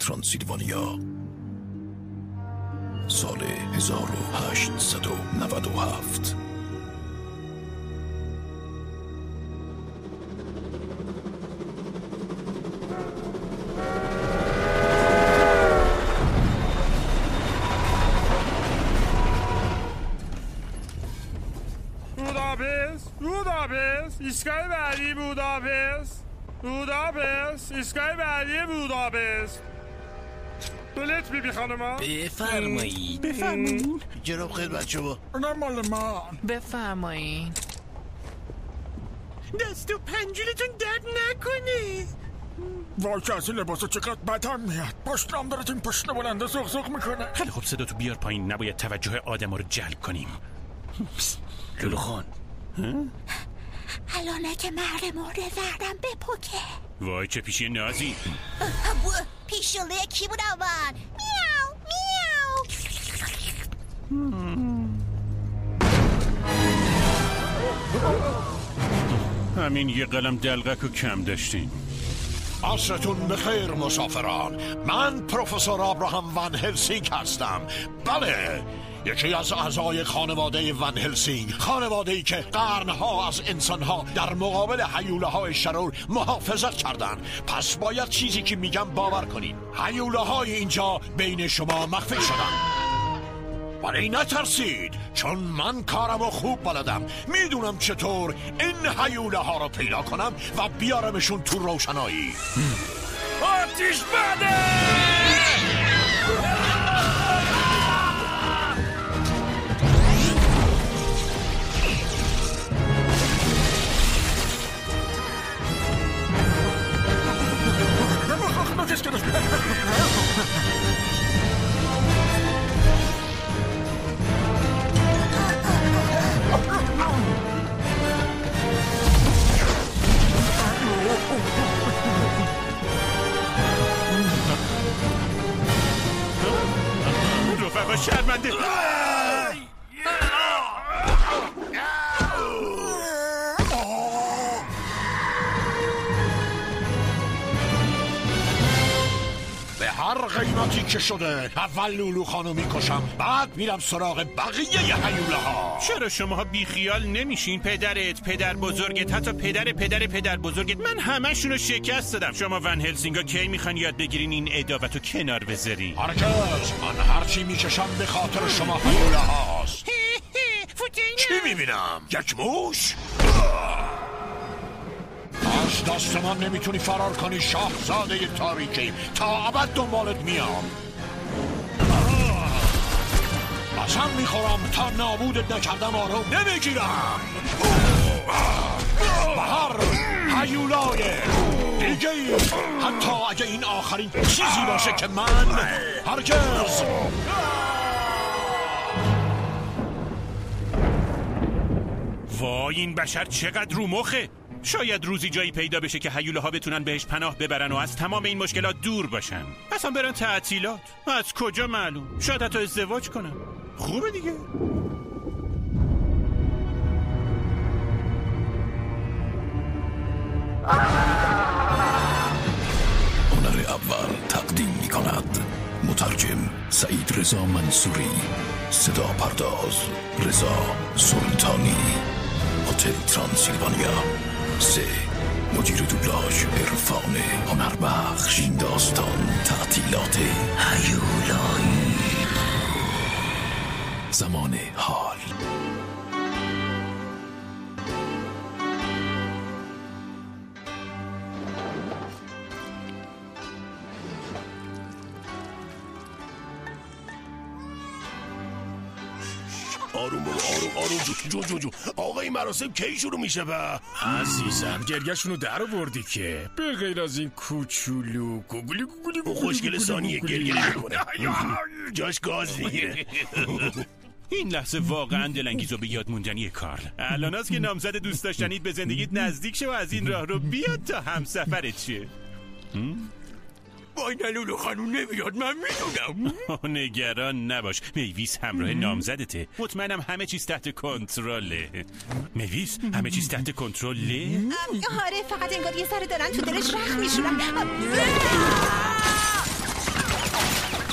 ترانسیلوانیا، سال 1897. بوداپست ایستگاه بعدی بوداپست ایستگاه بعدی بوداپست. بلیت بیبی خانما بفرمایید. جناب خدمت شما. نه مال ما. بفرمایید. دست و پنجولتون درد نکنه. وای که از این لباسا چقدر بدم میاد. پشتم دارد این پشت بلنده زغزغ میکنه. خیلی خوب، صدا تو بیار پایین. نباید توجه آدم رو جلب کنیم. لولو خان، الانه که مهر مورد زردم بپکه. وای چه پیشی نازی. پیشوله کی بود اول؟ میاو میاو. همین یه قلم دلغک و کم داشتیم. عصرتون بخیر مسافران. من پروفسور ابراهام ون هلسینگ هستم. بله، یکی از اعضای خانواده ون هلسینگ، خانواده‌ای که قرنها از انسانها در مقابل هیوله‌های شرور محافظت کردن. پس باید چیزی که میگم باور کنین. هیوله‌های اینجا بین شما مخفی شدن، ولی نترسید، چون من کارمو خوب بلدم. میدونم چطور این هیوله‌ها رو پیدا کنم و بیارمشون تو روشنایی. آتیش بده! رفقا شرمنده. به هر قیمتی که شده اول لولو خانو میکشم، بعد میرم سراغ بقیه هیوله ها. چرا شماها بیخیال نمیشین؟ پدرت، پدر بزرگت، حتی پدر بزرگت، من همه شونو شکست دادم. شما ون هلسینگا کی میخوان یاد بگیرین این ادابتو کنار بذارین؟ هرگز. من هرچی میکشم به خاطر شما هیوله هاست. چی میبینم؟ یک موش؟ از دست من نمیتونی فرار کنی شاهزاده تاریکی. تا ابد دنبالت میام. قسم میخورم تا نابودت نکردم آروم نمیگیرم. بهر هیولای دیگه، حتی اگه این آخرین چیزی باشه که من هرگز. وای این بشر چقدر رو مخه. شاید روزی جایی پیدا بشه که هیوله ها بتونن بهش پناه ببرن و از تمام این مشکلات دور باشن. اصلا برن تعطیلات. از کجا معلوم؟ شاید حتی ازدواج کنن. خوبه دیگه. هنر اول تقدیم می کند مترجم سعید رضا منصوری، صدا پرداز رضا سلطانی، هتل ترانسیلوانیا. 3. مدیر دوبلاژ عرفان هنربخش. این داستان تعطیلات هیولایی. زمان حال. آروم بابا، آروم. جو آقا این مراسم کی شروع میشه با؟ عزیزم گرگشونو در آوردی که به غیر از این کوچولو گوگلی خوشگل ثانیه گرگه میکنه. جاش گاز میگیره. این لحظه واقعا دلانگیز و به یاد موندنیه کارل. الان است که نامزد دوست داشتنیت به زندگیت نزدیک شه و از این راه رو بیاد تا همسفرت شه. وای نه لولو خانوم نمیاد، من میدونم. نگران نباش، میویس همراه نامزدته. مطمئنم همه چیز تحت کنترله. میویس همه چیز تحت کنترله؟ آره، فقط انگار یه سر دارن تو دلش رخ میشونن.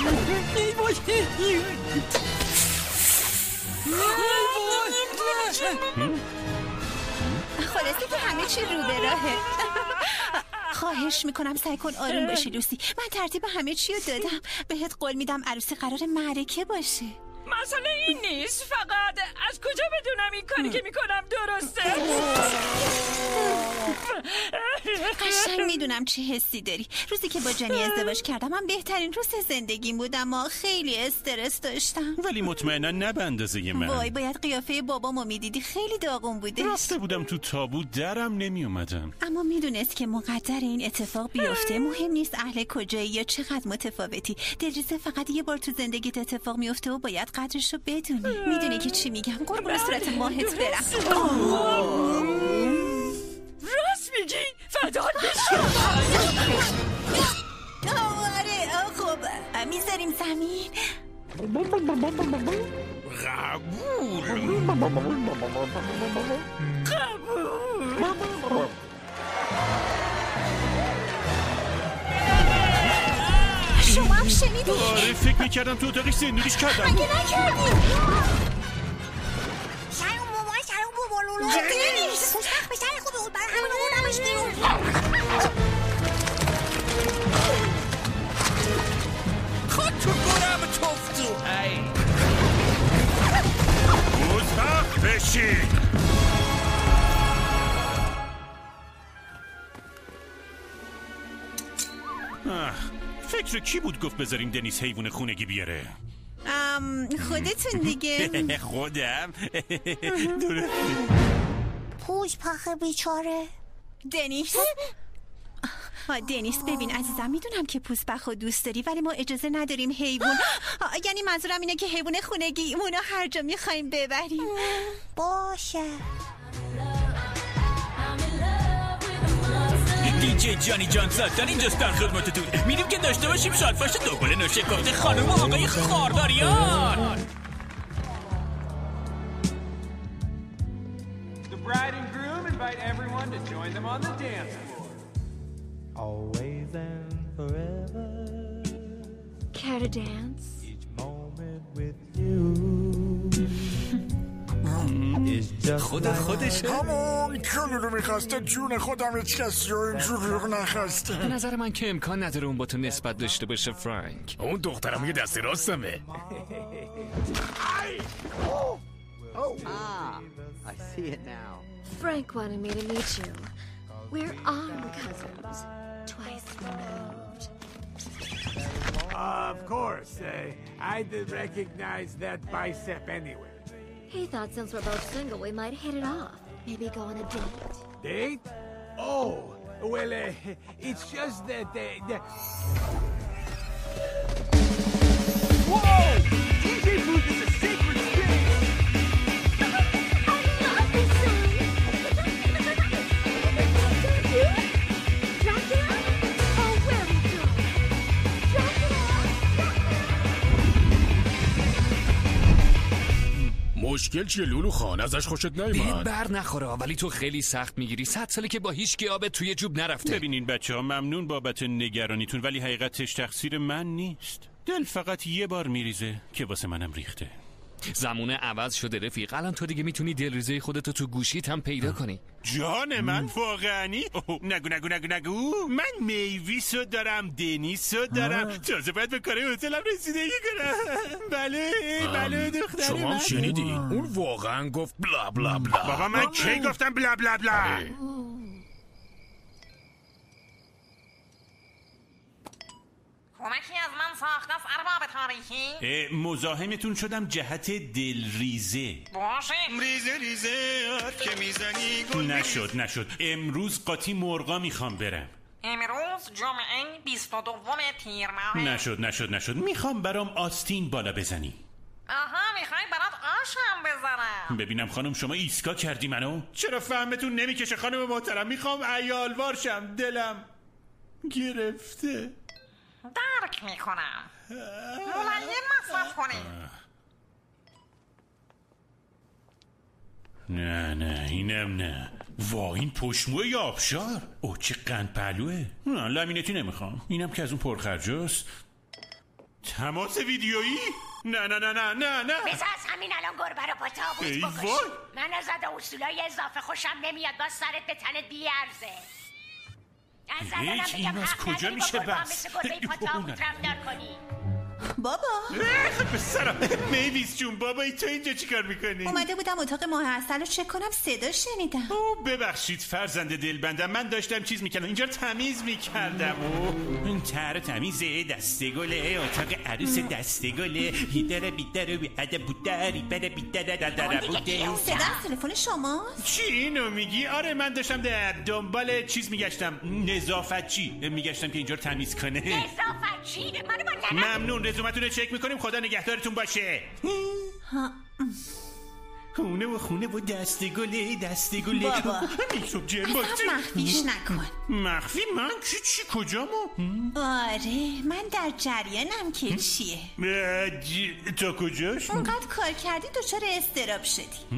خلاصه که همه چی رو به راهه. خواهش میکنم سعی کن آروم باشی لوسی. من ترتیب همه چی رو دادم. بهت قول میدم عروسی قرار معرکه باشه. مسئله این نیست، فقط از کجا بدونم این کاری که میکنم درسته؟ قشنگ میدونم چه حسی داری. روزی که با جنی ازدواج کردم من بهترین روز زندگیم بود، اما خیلی استرس داشتم. ولی مطمئنا نه به اندازه من. وای باید قیافه بابامو میدیدی، خیلی داغون بوده. رفته بودم تو تابوت درم نمی اومدم. اما میدونست که مقدر این اتفاق بیفته. مهم نیست اهل کجایی یا چقدر متفاوتی، دلریزه فقط یه بار تو زندگیت اتفاق میفته و باید قدرشو بدونی. میدونی که چی میگم؟ قربون صورت ماهت برم. راست میگی؟ فدات بشم. آره خب میذاریم زمین. قبول. شما هم شنیدی؟ آره فکر میکردم تو اتاقش زندوریش کردم. مگه نکردی؟ سلام مامان، سلام بابا لولو. دنیس خوشبخت به سر خوبه بود، برای همین آوردمش بیرون. خود تو گرم توفتو. خوشبخت بشی. فکر کی بود گفت بذاریم دنیس حیوان خونگی بیاره؟ خودتون دیگه. خودم. درسته. پوش پخه بیچاره. دنیس دنیس ببین عزیزم، میدونم که پوسبخو دوست داری ولی ما اجازه نداریم حیوان، یعنی منظورم اینه که حیوان خونگیمونو هر جا میخوایم ببریم. باشه. دیجی جانی جان زدن اینجاست در خدمتتون. میریم که داشته باشیم شادفاش دوگل نوشکافته خانم و آقای خارداریان. The bride and groom invite everyone to join them on the dance floor. Always and forever. Care to dance? Each moment with you. خودشه. همون کلی رو میخواسته، جون خودم هیچ کسی رو اینجور رو نخواسته. به نظر من که امکان نداره اون با تو نسبت داشته باشه فرانک. اون دخترم یه دستی راستمه. I see it now. Frank wanted me to meet you. We're all cousins, twice removed. Of course, I did recognize that bicep anywhere. He thought since we're both single, we might hit it off. Maybe go on a date. Date? Oh, well, it's just that... Whoa! DJ booth is a sacred space! I love this song! Dracula? Oh, where we go? Dracula! مشکل چیه لولو خان؟ ازش خوشت نیومد؟ بر نخوره، ولی تو خیلی سخت میگیری. 100 ساله که با هیچ کی آب توی جوب نرفته. ببینین بچه‌ها، ممنون بابت نگرانیتون ولی حقیقتش تقصیر من نیست. دل فقط یه بار میریزه که واسه منم ریخته. زمونه عوض شده رفیق. الان تو دیگه میتونی دلریزه خودتو تو گوشیت هم پیدا کنی. جان من واقعنی؟ نگو. من میویسو دارم، دنیسو دارم. تازه باید به کار هتلم رسیدگی کنم. بله دختر شما هم شنیدی؟ اون واقعا گفت بلا بلا بلا. بابا من کی گفتم بلا بلا بلا؟ کمکی از من ساخته است ارباب تاریخی. مزاحمتون شدم جهت دلریزه. باشه. ریزه که میزنی. نشد. امروز قاطی مرغا میخوام برم. امروز جمعه 22 تیر ماه. نشد. میخوام برام آستین بالا بزنی. آها، میخوای برات آشم بذارم. ببینم خانم شما ایسکا کردی منو؟ چرا فهمتون نمیکشه خانم محترم؟ میخوام عیالوار شم، دلم گرفته. درک میکنم. ملایم مصرف کنیم. نه اینم نه. وا این پشموه یا آبشار. چه قند پهلوه. لامینتی نمیخوام. اینم که از اون پرخرجاست. تماس ویدیویی؟ نه نه نه نه نه نه بذار از همین الان گربه رو با تابوت بکشی. من از اصولای اضافه خوشم نمیاد، با سرت به تنت بیارزه. از الانم بگم حق نداری با گربه هم مثل گربه پا تابوت رفتار کنی. بابا به سرم میویز جون، بابایی تو اینجا چیکار میکنی؟ اومده بودم اتاق ماه عسل رو چک کنم، صدا شنیدم. ببخشید فرزند دلبندم، من داشتم چیز میکردم اینجا تمیز میکردم. این تر تمیزه، دستگله، اتاق عروس دستگله، هیدره بیدره بی عده بودری بره بیدره دره بوده. صدا تلفن شماست؟ چی اینو میگی؟ آره من داشتم دنبال چیز میگشتم، نظافتچی میگشتم که اینجا تمیز کنه. نظافتچی؟ منو با ممنون، رزومتون رو چک میکنیم، خدا نگهدارتون باشه. خونه و دستگله بابا میشب جرم اصلا مخفیش نکن. مخفی؟ من چی کجامو؟ آره من در جریانم که چیه. تا کجاش؟ اونقدر کار کردی دچار اضطراب شدی.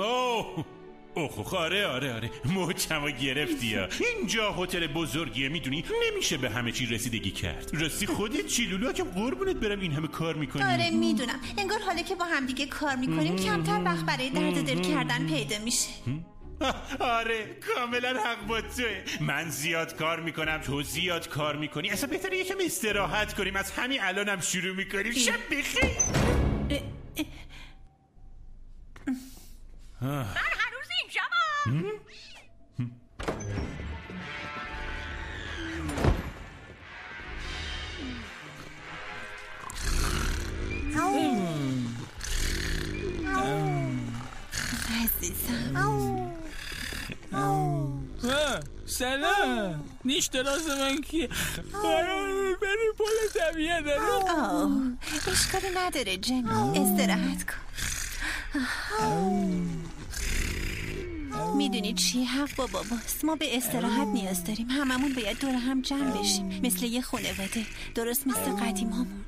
آره محکم گرفتی ها. اینجا هتل بزرگیه، میدونی نمیشه به همه چی رسیدگی کرد. راستی خودت چی لولو که قربونت برم این همه کار میکنی؟ آره میدونم، انگار حالا که با هم دیگه کار میکنیم کمتر وقت برای درد دل کردن پیدا میشه. آره کاملا حق با توه. من زیاد کار میکنم، تو زیاد کار میکنی، اصلا بهتره یکم استراحت کنیم. از همین الانم شروع میکنیم. شب بخیر. من هنوز اینجام. سلام نیش دراز من کیه؟ برای بری پول طبیعه داره. اشکالی نداره جنو، استراحت کن. میدونی چی؟ حق با باباست، ما به استراحت نیاز داریم. هممون باید دور هم جمع بشیم مثل یه خانواده، درست مثل قدیمامون.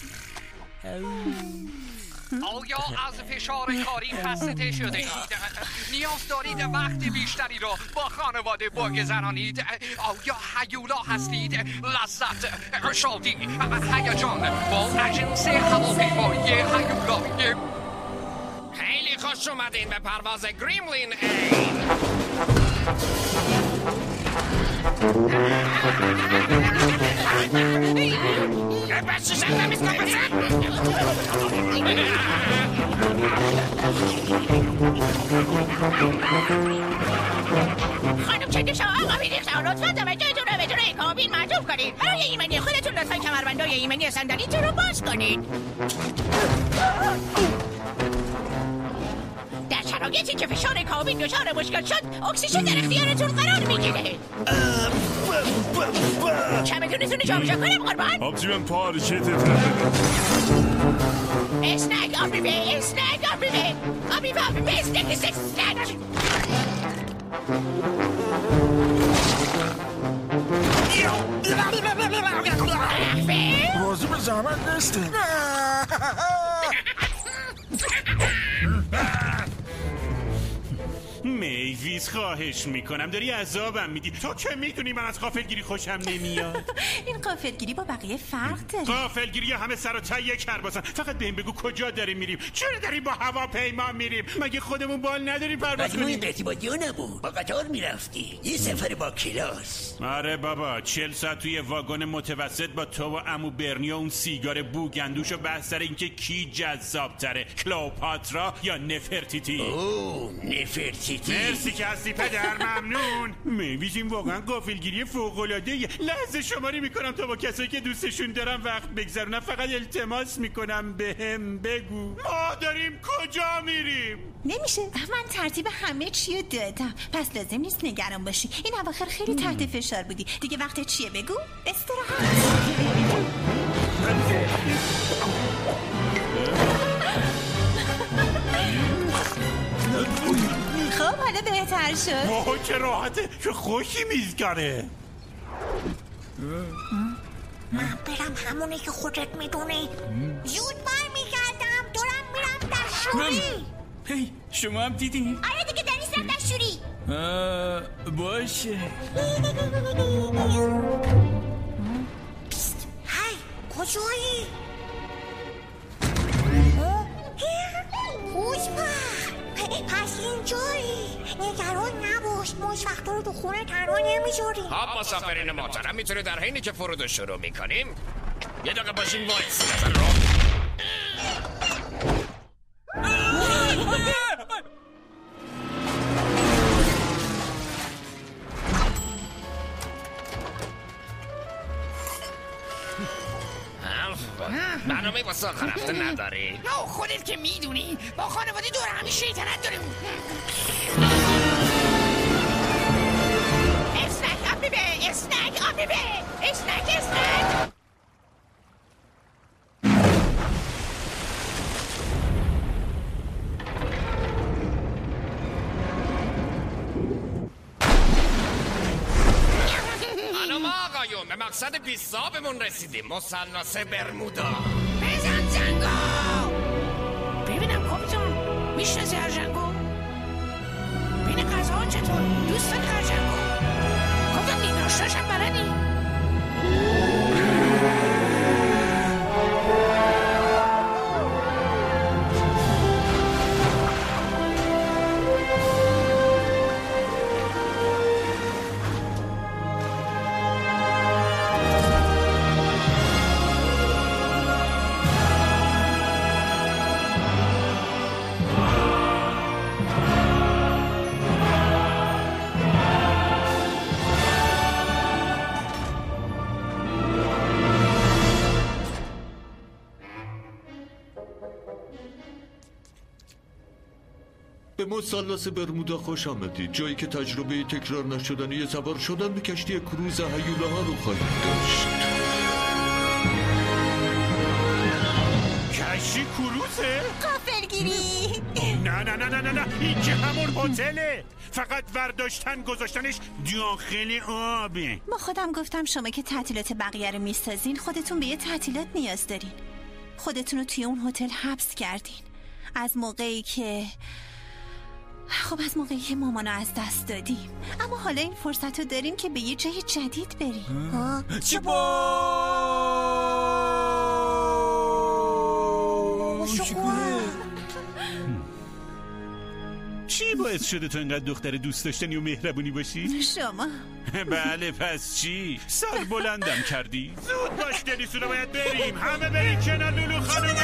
آیا از فشار کاری خسته شده اید؟ نیاز دارید وقت بیشتری را با خانواده بگذرانید؟ آیا هیولا هستید؟ لذت، شادی، هیجان با اجنس هواپیمایی هیولایی. خیلی خوش اومدین به پرواز گریملین اید. بسیشم تمیز کن بسن. خانم چه شما آقا بیدیخشا لطفا توجهتون رو به جلوی کابین معطوف کنید. برای ایمنی خودتون لطفا کمربندای ایمنی صندلیتون رو باز کنید. در شرایطی که فشار کابین دچار مشکل شد اکسیژن در اختیارتون قرار میگیره. چمدونتون رو جابجا کنم قربان؟ آبجیمن پارکتت اسنگ آبیبه اسنگ اسنگ. روزی به زحمت نیستیم. میویز خواهش میکنم، داری عذابم میدی. تو که میدونی من از غافلگیری خوشم نمیاد. این غافلگیری با بقیه فرق داره. غافلگیری همه سر و ته یک کرباسن. فقط بهم بگو کجا داریم میریم؟ چرا داریم با هواپیما میریم؟ مگه خودمون بال نداریم پرواز کنیم؟ مگه قطیبادی ها نبود؟ با قطار میرفتی یه سفر با کلاس. آره بابا 40 ساعت توی واگن متوسط با تو و عمو برنی و اون سیگار بوگندوش و بحث سر اینکه کی جذاب تره، کلئوپاترا یا نفرتیتی. نفرتیتی. مرسی که هستی پدر، ممنون. میویز این واقعا غافلگیری فوق‌العاده‌ایه. لحظه شماری میکنم تا با کسایی که دوستشون دارم وقت بگذرونم. فقط التماس میکنم بهم بگو ما داریم کجا میریم. نمیشه، من ترتیب همه چی رو دادم، پس لازم نیست نگران باشی. این اواخر خیلی تحت فشار بودی. دیگه وقت چیه بگو؟ استراحت. خب حالا بهتر شد. چه راحته، چه خوشی میزگره. من برم همونه که خودت میدونی. زود بر میگردم، دارم میرم دستشوری. هی شما هم دیدین؟ آره دیگه دنیز رفت دستشوری. باشه. هی کجایی؟ کجایی؟ نگران نباش، ما هیچ وقت رو تو خونه تنها نمیذاریم. خب مسافرین محترم، میتونید در حینی که فرود شروع میکنیم یه دقیقه باشین وایس نظر رو. برنامه واسه آخر هفته نداری؟ نه خودت که میدونی با خانواده دور همی شیطنت داریم. اسنک آبیبه، اسنک آبیبه، اسنک اسنک. آقایون به مقصد بی‌حسابمون رسیدیم. مثلث برمودا. بزن زنگو. ببینم کاپیتان میشناسی هرجنگو؟ بین غذاها چطور؟ دوست داری هرجنگو؟ کاپیتان نیناشتاش هم بلدی؟ به مثلث برمودا خوش آمدید، جایی که تجربه تکرار نشدنی سوار شدن به کشتی کروز هیولاها رو خواهید داشت. کشتی کروزه؟ غافلگیری. نه نه نه نه نه، این که همون هتله، فقط ورداشتن گذاشتنش داخل آبه. با خودم گفتم شما که تعطیلات بقیه رو میسازین خودتون به یه تعطیلات نیاز دارین. خودتون رو توی اون هتل حبس کردین از موقعی که مامانو از دست دادیم، اما حالا این فرصت رو داریم که به یه جای جدید بریم. چی باعث شده تو اینقدر دختر دوست داشتنی و مهربونی باشی؟ شما. بله پس چی؟ سر بلندم کردی؟ زود باش دنیسو رو باید بریم، همه بریم کنار لولو خانوم.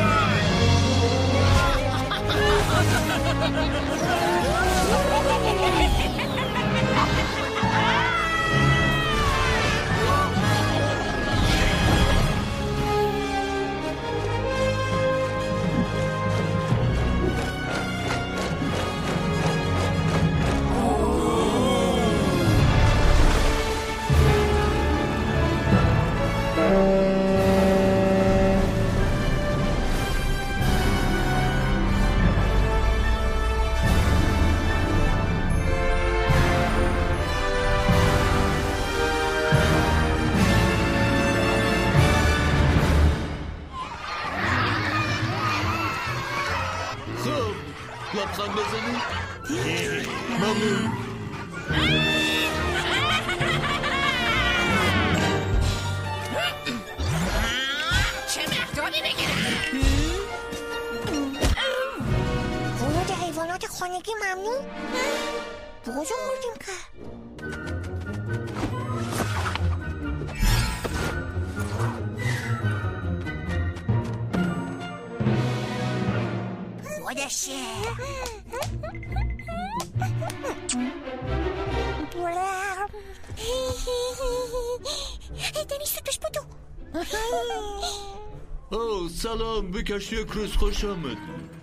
لبخند بزنی؟ ممنون. چه مقداری بگیرم؟ ورود حیوانات خانگی ممنون؟ بازو خوردیم که خودشه. دنیس توش بدو. اوه سلام، به کشتی کروز خوش آمد.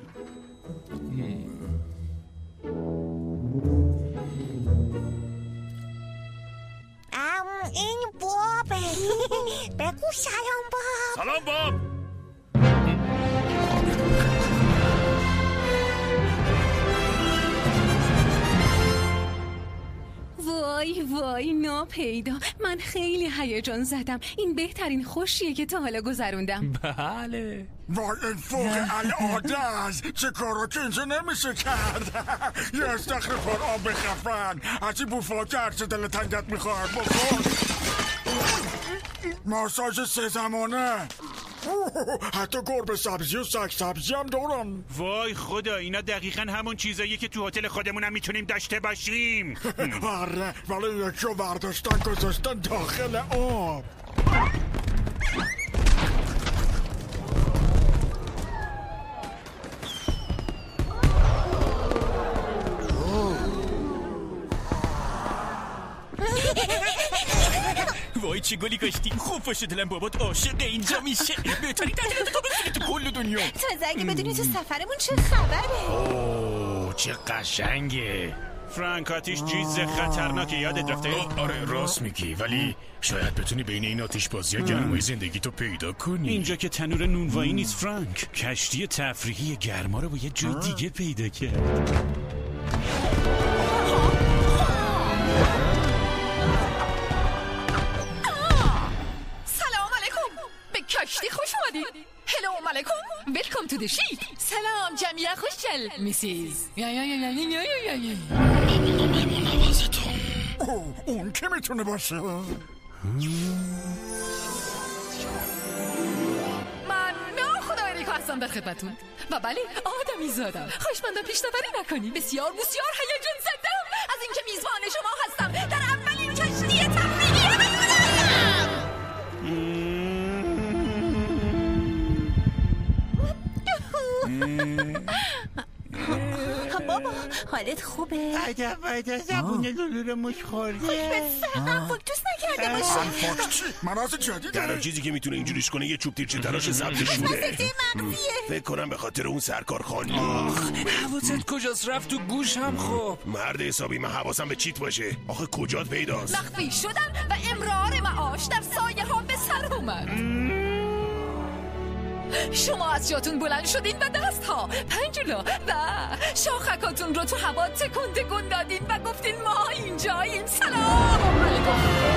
این بابه. بگو سلام باب. سلام باب. وای وای ناپیدا، من خیلی هیجان زدم. این بهترین خوشیه که تا حالا گذروندم. بله. وای این فوق العاده است. چه کارو که اینجا نمیشه کرد. یه استخر پر آب خفن، هرچی بوفا کرد چه دل تنگت میخواد بخور. ماساژ 3 زمانه. حتی گربه سبزی و سگ سبزی هم دارم. وای خدا، اینا دقیقا همون چیزایی که تو هتل خودمون هم میتونیم داشته باشیم. آره، ولی یکی رو برداشتن گذاشتن داخل آب. وای چه گلی کاشتیم. خوب باشه دلم بابات عاشق اینجا میشه. بهترین تعطیلات تابستونی تو کل دنیا. تازه اگه بدونی تو سفرمون چه خبره. اوه چه قشنگه. فرانک، آتیش چیز خطرناکه، یادت رفته؟ آره راست میگی، ولی شاید بتونی بین این آتیش بازی ها گرمای زندگی تو پیدا کنی. اینجا که تنور نونوایی نیست فرانک. کشتی تفریحی گرما رو با یه جای دیگه پیدا کرد. کشتی خوش اومدید. هلو علیکم. ویلکام تو د شیپ. سلام جمعیت خوشگل میسیز. اون که میتونه باشه؟ من خدای ریکو هستم در خدمتون و بله آدمی زادم. خوشمندم پیشنهادی نکنی. بسیار هیجان زدم از اینکه میزبان شما هستم در اولین کشتی تفریحی. بابا حالت خوبه؟ عجب زبون لولو رو مش خورده. خوش به سرم فاکتوس نکرده باشه. مراز جدیده. تنها چیزی که میتونه اینجوریش کنه یه چوب تیرچه تراش سبز شوره. فکر کنم به خاطر اون سرکار خانم. حواست کجاست؟ رفت تو گوش هم. خب مرد حسابی، من حواسم به چیت باشه. آخه کجات پیداست؟ مخفی شدن و امرار معاش در سایه ها به سر اومد. شما از جاتون بلند شدین و دست ها، پنجولا و شاخکاتون رو تو هوا تکون دادین و گفتین ما اینجاییم. سلام علیکم.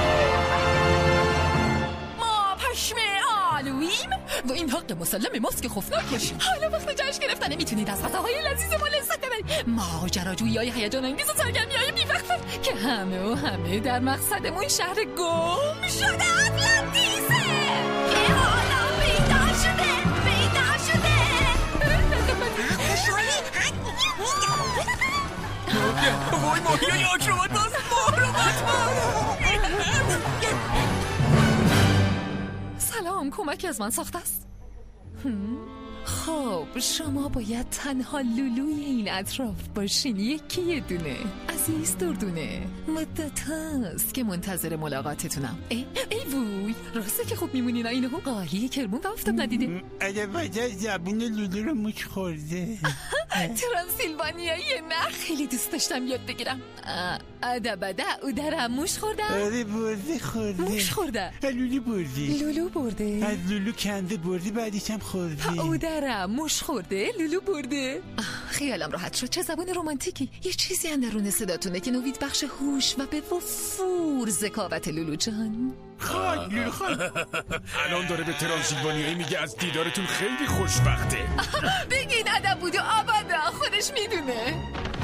ما پشم آلویم و این حق مسلم ماست که خوفناکش. حالا وقت جشن گرفتن میتونید از غذاهای لذیذ ما لذت ببرید. ماجراجویی‌های هیجان انگیز و سرگرمی‌های بی‌وقفه که همه در مقصدمون شهر گم شده اتلانتیسه که حالا پیدا شده. وای ماهی آکروبات باز. سلام، کمکی از من ساخته است. خب شما باید تنها لولوی این اطراف باشین. یکی یه دونه عزیز دردونه. مدت هست که منتظر ملاقاتتونم. ای ووی، راسته که خوب میمونین. اینو قالی کرمون و افتاب ندیده. عجب زبون لولو رو مش خورده. ترانسیلوانیایی نه خیلی دوست داشتم یاد بگیرم. ادبده او درم موش خوردم. آره برده خورده. موش خورده. لولو برده. از لولو کنده برده، بعدیش هم خورده. او درم موش خورده، لولو برده. خیالم راحت شد. چه زبان رومانتیکی. یه چیزی اندرون صداتونه که نوید بخش هوش و به وفور ذکاوت لولو جان. لولو خان الان داره به ترانسیلوانیایی میگه از دیدارتون خیلی خوشبخته. بگین ادب بود و آبادا، خودش میدونه.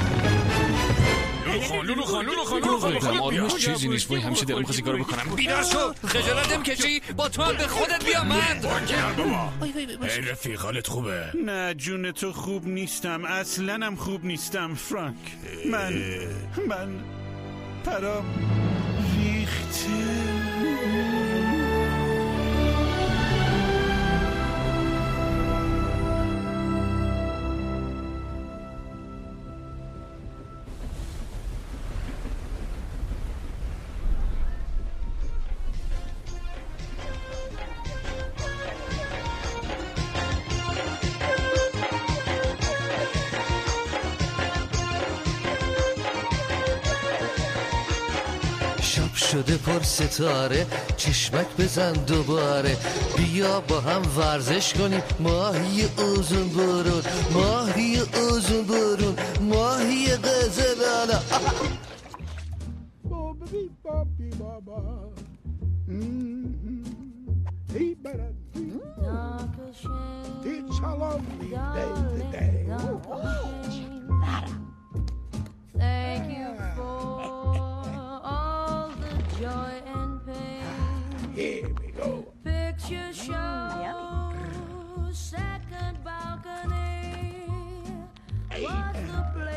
لولو خان آرومش چیزی نیست. وای همیشه دلم خواست کارو بکنم. بیدار شو، خجالت نمی‌کشی؟ با تو هم به خودت بیا مرد. ای رفیق، حالت خوبه؟ نه جون تو خوب نیستم، اصلا هم خوب نیستم فرانک. من پرام ریخته. شده پر ستاره، چشمک بزن دوباره، بیا با هم ورزش کنیم. ماهی اوزون برون، ماهی اوزون برون، ماهی قزلالا. It's a lovely day today. Thank you for all the joy and pain. Here we go. Picture show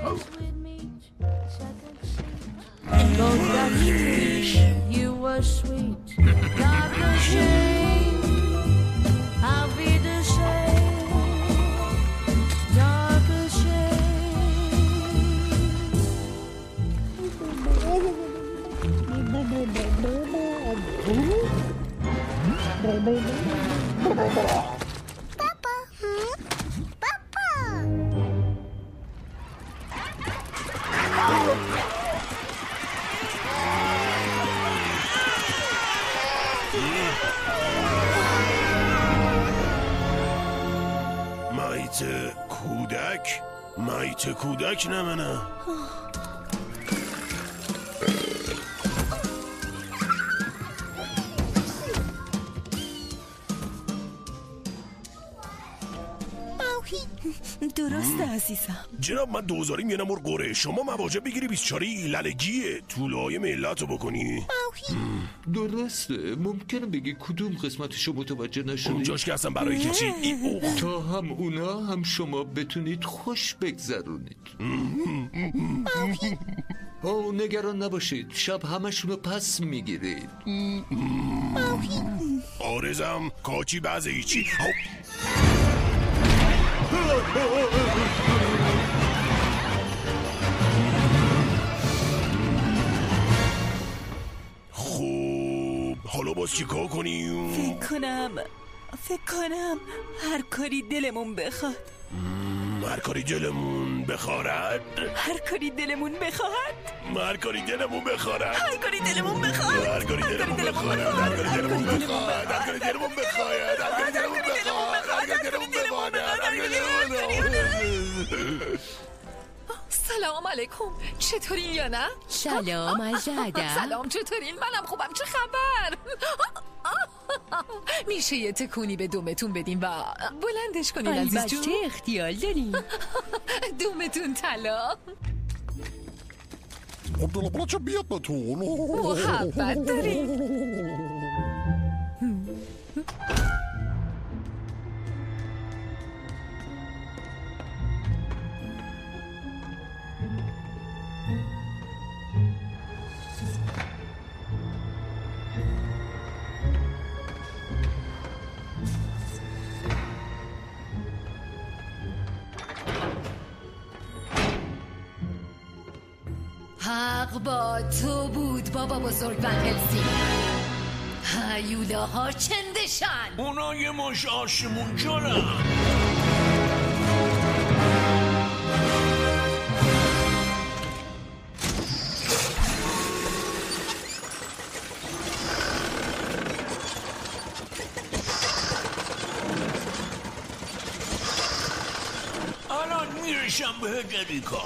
with meat, second seat. Go Dutch fish, you were sweet. Not the shame, I'll be the same. Not the مایت کودک نمنه. درسته عزیزم. جناب من دوزاریم یه نمور قره. شما مواجب بگیری 24 للگیه طولای ملت رو بکنی. درسته. ممکنه بگی کدوم قسمتشو متوجه نشدی؟ اونجاش که اصلا برای که چی؟ تا هم اونا هم شما بتونید خوش بگذرونید. نگران نباشید، شب همشونو پس میگیرید. آرزم کاچی بعض ایچی. خوب حالا باز چی کار کنیم؟ فکر کنم هر کاری دلمون بخواد. هر کاری دلمون بخواد. هر کاری دلمون بخواد. هر کاری دلمون بخواد. هر کاری دلمون بخواد. هر کاری دلمون بخواد. هر کاری دلمون بخواد. هر کاری دلمون بخواد. هر کاری دلمون بخواد. سلام علیکم. چطورین یا نه؟ سلام از ادب. سلام چطورین؟ منم خوبم. چه خبر؟ میشه یه تکونی به دومتون بدیم و بلندش کنین عزیز جون؟ البته اختیار داریم. دومتون طلا. عبدالله چه بیاد به طول محبت داریم. حق با تو بود بابا بزرگ و هلسی. هیولاها چندشن. اونا یه مش آشمون جلن. الان میرشم به هدریکا.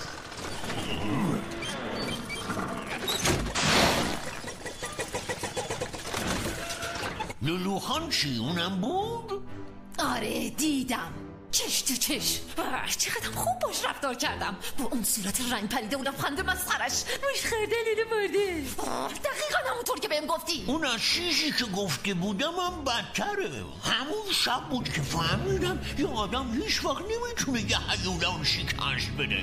لولوخان چی اونم بود؟ آره دیدم. چش تو چش. چقدر خوب باش رفتار کردم. با اون صورت رنگ پریده و لبخند مسخرش. روش خردلیده برده. دقیقا همونطور که بهم گفتی. اون از چیزی که گفته بودم هم بدتره. همون شب بود که فهمیدم یه آدم هیچ وقت نمیتونه یه هیولان شکست بده.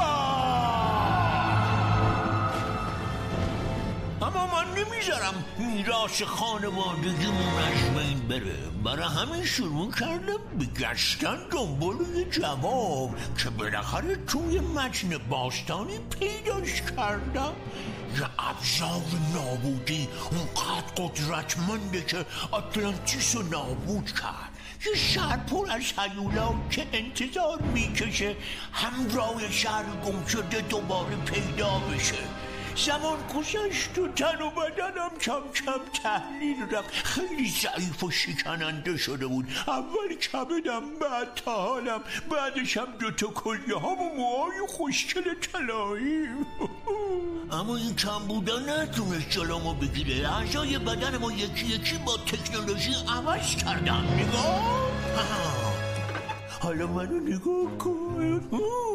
اما من نمیذارم میراث خانوادگیمون از بین بره. برای همین شروع کردم به گشتن دنبال یه جواب که بالاخره توی متن باستانی پیداش کردم. یه ابزار نابودی اونقدر قدرتمنده که آتلانتیس رو نابود کرد. یه شهر پر از هیولا که انتظار میکشه همراه شهر گم شده دوباره پیدا بشه. زمان گذشت و تن و بدنم کم کم تحلیل رفت. خیلی ضعیف و شکننده شده بود. اول کبدم، بعد تا حالم، بعدش هم 2 کلیه هم و موهای خوشگل طلایی. اما این کم بودن نتونست جلومو بگیره. اعضای بدنمو یکی یکی با تکنولوژی عوض کردم. نگاه حالا منو نگاه کن.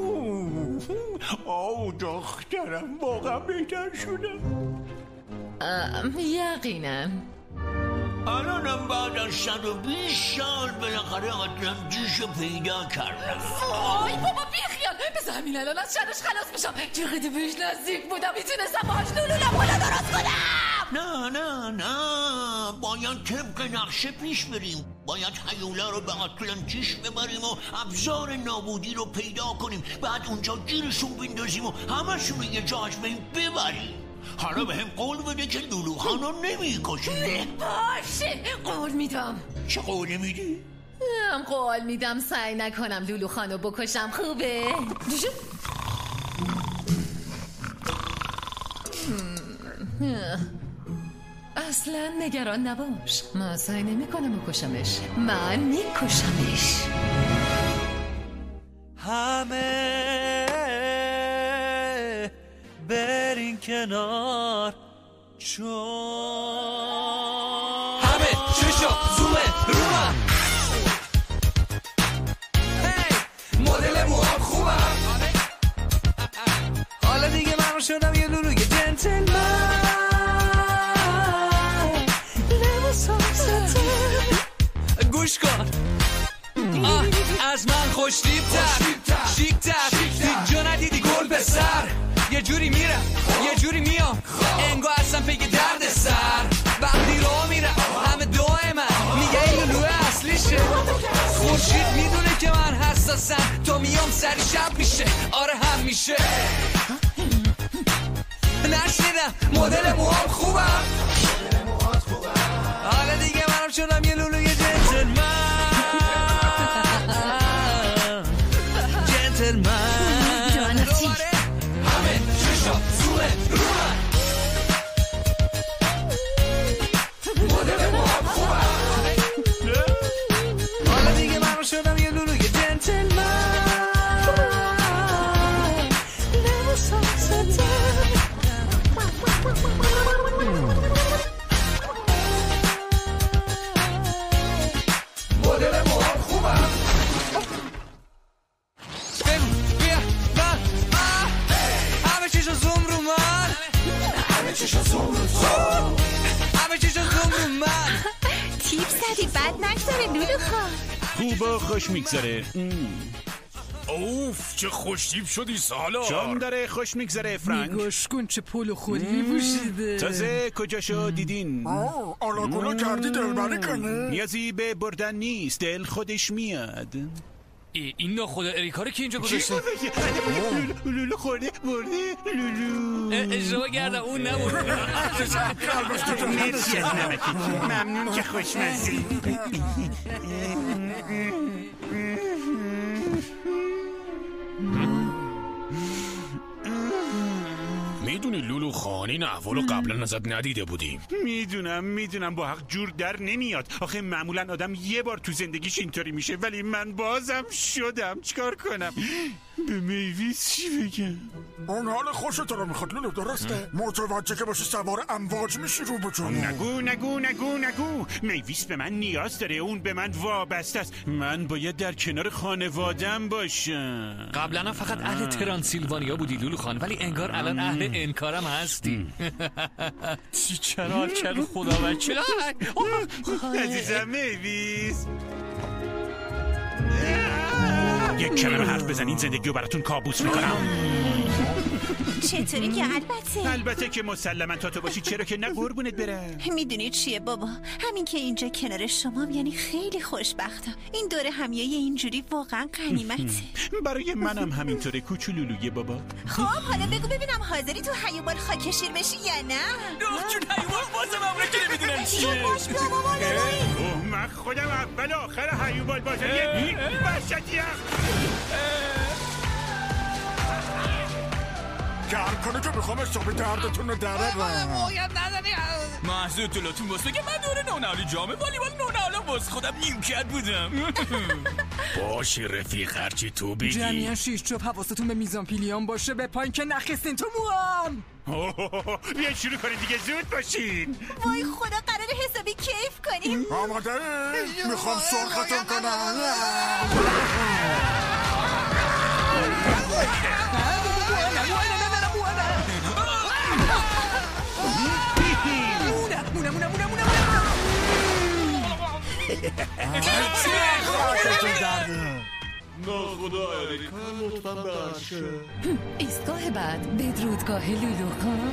دخترم واقعا بهتر شدم. یقینا. الانم بعد از 120 سال بالاخره آتلانتیس رو پیدا کردم. وای بابا بیخیال. بذار همین الان از شرش خلاص میشم. چقدر بهش نزدیک بودم میتونستم باش لولو بالا درست کنم. نه باید طبق نقشه پیش بریم. باید هیولا رو به آتلانتیس ببریم و ابزار نابودی رو پیدا کنیم. بعد اونجا گیرشون بندازیم و همشون رو یه جا از بین ببریم. حالا به هم قول بده که لولوخان رو نمی کشیم. باشه قول میدم. چه قولی میدی؟ قول میدم سعی نکنم لولوخان رو بکشم. خوبه؟ اصلا نگران نباش. من سعی نمی کنم بکشمش. من میکشمش. همه برین کنار چون همه چشا زومه رو من. مدل موام خوبم. حالا دیگه من شدم یه لولوی جنتلمن. گوش کن از من خوشتیب‌تر شیک‌تر هیچ جا ندیدی گل به سر. یه جوری میرم یه جوری میام انگار اصلا پیک درد سر. وقتی راه میرم همه دعای من میگه این لولو اصلیشه. خورشید میدونه که من حساسم تا میام سری شب میشه. آره هم میشه. نشنیدم مدل موام خوبم. حالا دیگه منم شدم یه لولوی جنتلمن. همه چشا زومه رو من. مدل موام خوبم. حالا دیگه منم شدم یه لولوی جنتلمن. تیپ زدی بد نگذاره لولوخان. خوبا خوش میگذره. اوف چه خوشتیب شدی سالار. جان داره خوش میگذره فرانک. نگاش کن چه پولو خوری پوشیده. تازه کجاشو دیدین؟ آلاگولا کردی دلبری کنی؟ نیازی به بردن نیست دل خودش میاد. این ناخدا اریکا رو که اینجا گذاشته؟ لولو خورده برده لولو. اشتباه کردم اون نبود. مرسی از نمکی ممنون که خوشمزی. میدونی لولو خان این احوالو قبلا ازت ندیده بودیم. میدونم با حق جور در نمیاد. آخه معمولا آدم یه بار تو زندگیش اینطوری میشه ولی من بازم شدم. چیکار کنم؟ به میویز چی بگم؟ اون حال خوشت رو میخواد لولو درسته؟ متوجه که باشی سوار امواج میشی رو بجون. نگو میویز به من نیاز داره. اون به من وابسته است. من باید در کنار خانوادم باشم. قبلا فقط اهل ترانسیلوانیا بودی لولو خان ولی انگار الان اهل انکارم هستی. چرا خدا وکیل. عزیزم میویز یک کلمه حرف بزن این زندگی رو براتون کابوس میکنم. چطوری که البته که مسلما تا تو باشی. چرا که نه قربونت برم. میدونی چیه بابا؟ همین که اینجا کنار شمام یعنی خیلی خوشبختم. این دوره همیه اینجوری واقعا غنیمته. برای منم همینطوره کوچولولوی بابا. خب حالا بگو ببینم حاضری تو هیوبال خاکشیر بشی یا نه؟ چون هیوبال بازم امره که نمیدونم چیه. باش بیا بابا من خودم اول آخر هیوبال بازم یه باشتیم. گرم کنه که میخوام حساب دردتون رو درارم. باید نداری محضور طولاتون بسته که من دوره نونالی جامعه والیبال نونالا باز خودم نیمکت بودم. باشی رفیق هرچی تو بگی. جمعیان شیش چوب حواستون به میزان پیلیان باشه. به پایین که نخستین تو موام. بیاین شروع کنید دیگه زود باشین. وای خدا قراره حسابی کیف کنیم. آماده میخوام سرختون کنم. ناخدا اریکا لطفا برشه. ایستگاه بعد بدرودگاه لولو خان.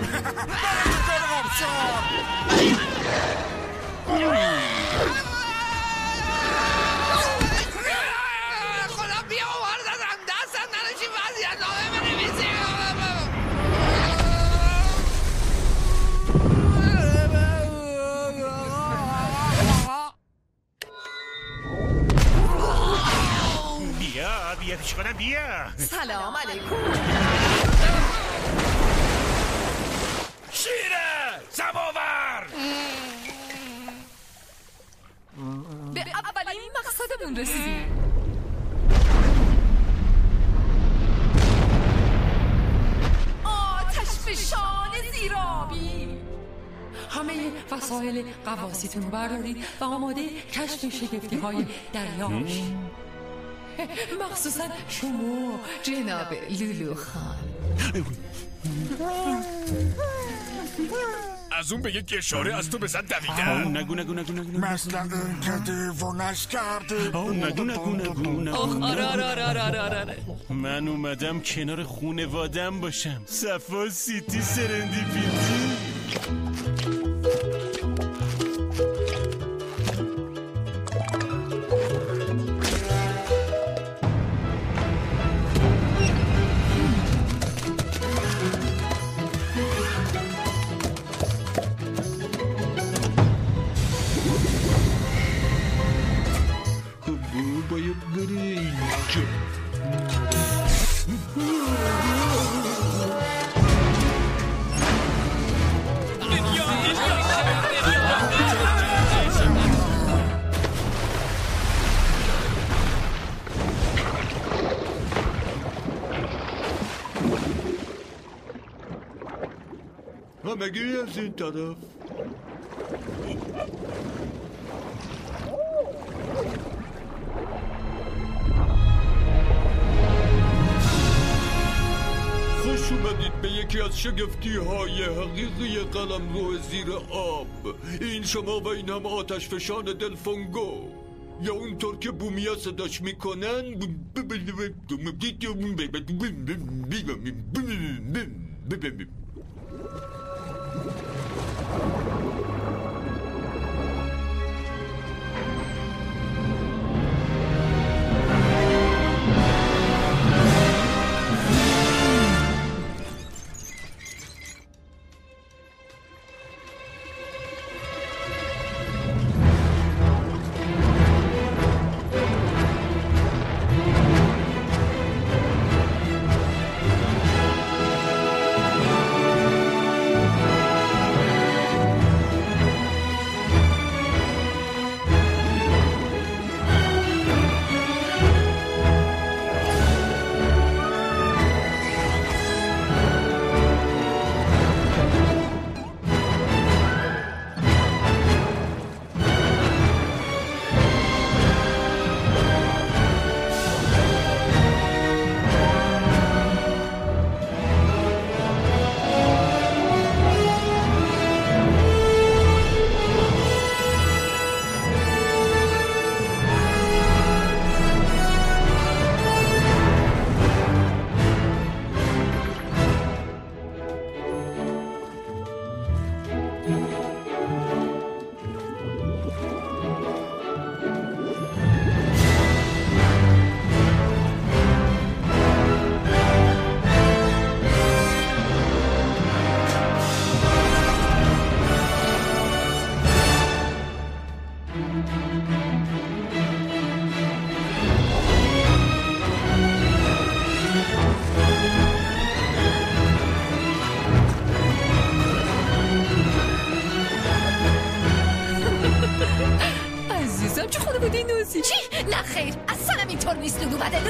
خدا بیا اومد دادم دستم ننشی وضعیت نامه بنویسی. بیا پیش کنم بیا. سلام علیکم. شیره سماور. به اولین مقصدمون رسیدیم. آتش فشان زیرابی. همه وسایل قواسیتون رو بردارید و آماده کشف شگفتی‌های دریاش. مخصوصا شما جناب لولو خان. از اون به یک اشاره از تو به صد دویدن. نگو مثل این که دیوونش کرده. نگو آره. من اومدم کنار خونوادم باشم. صفا سیتی سرندیپیتی. همگی از این طرف. خوش اومدید به یکی از شگفتی‌های حقیقی قلمرو زیر آب. این شما و این هم آتشفشان دلفونگو، یا اونطور که بومیا صداش میکنن. چی؟ نه خیر، اصلا اینطور نیست. لولو بده.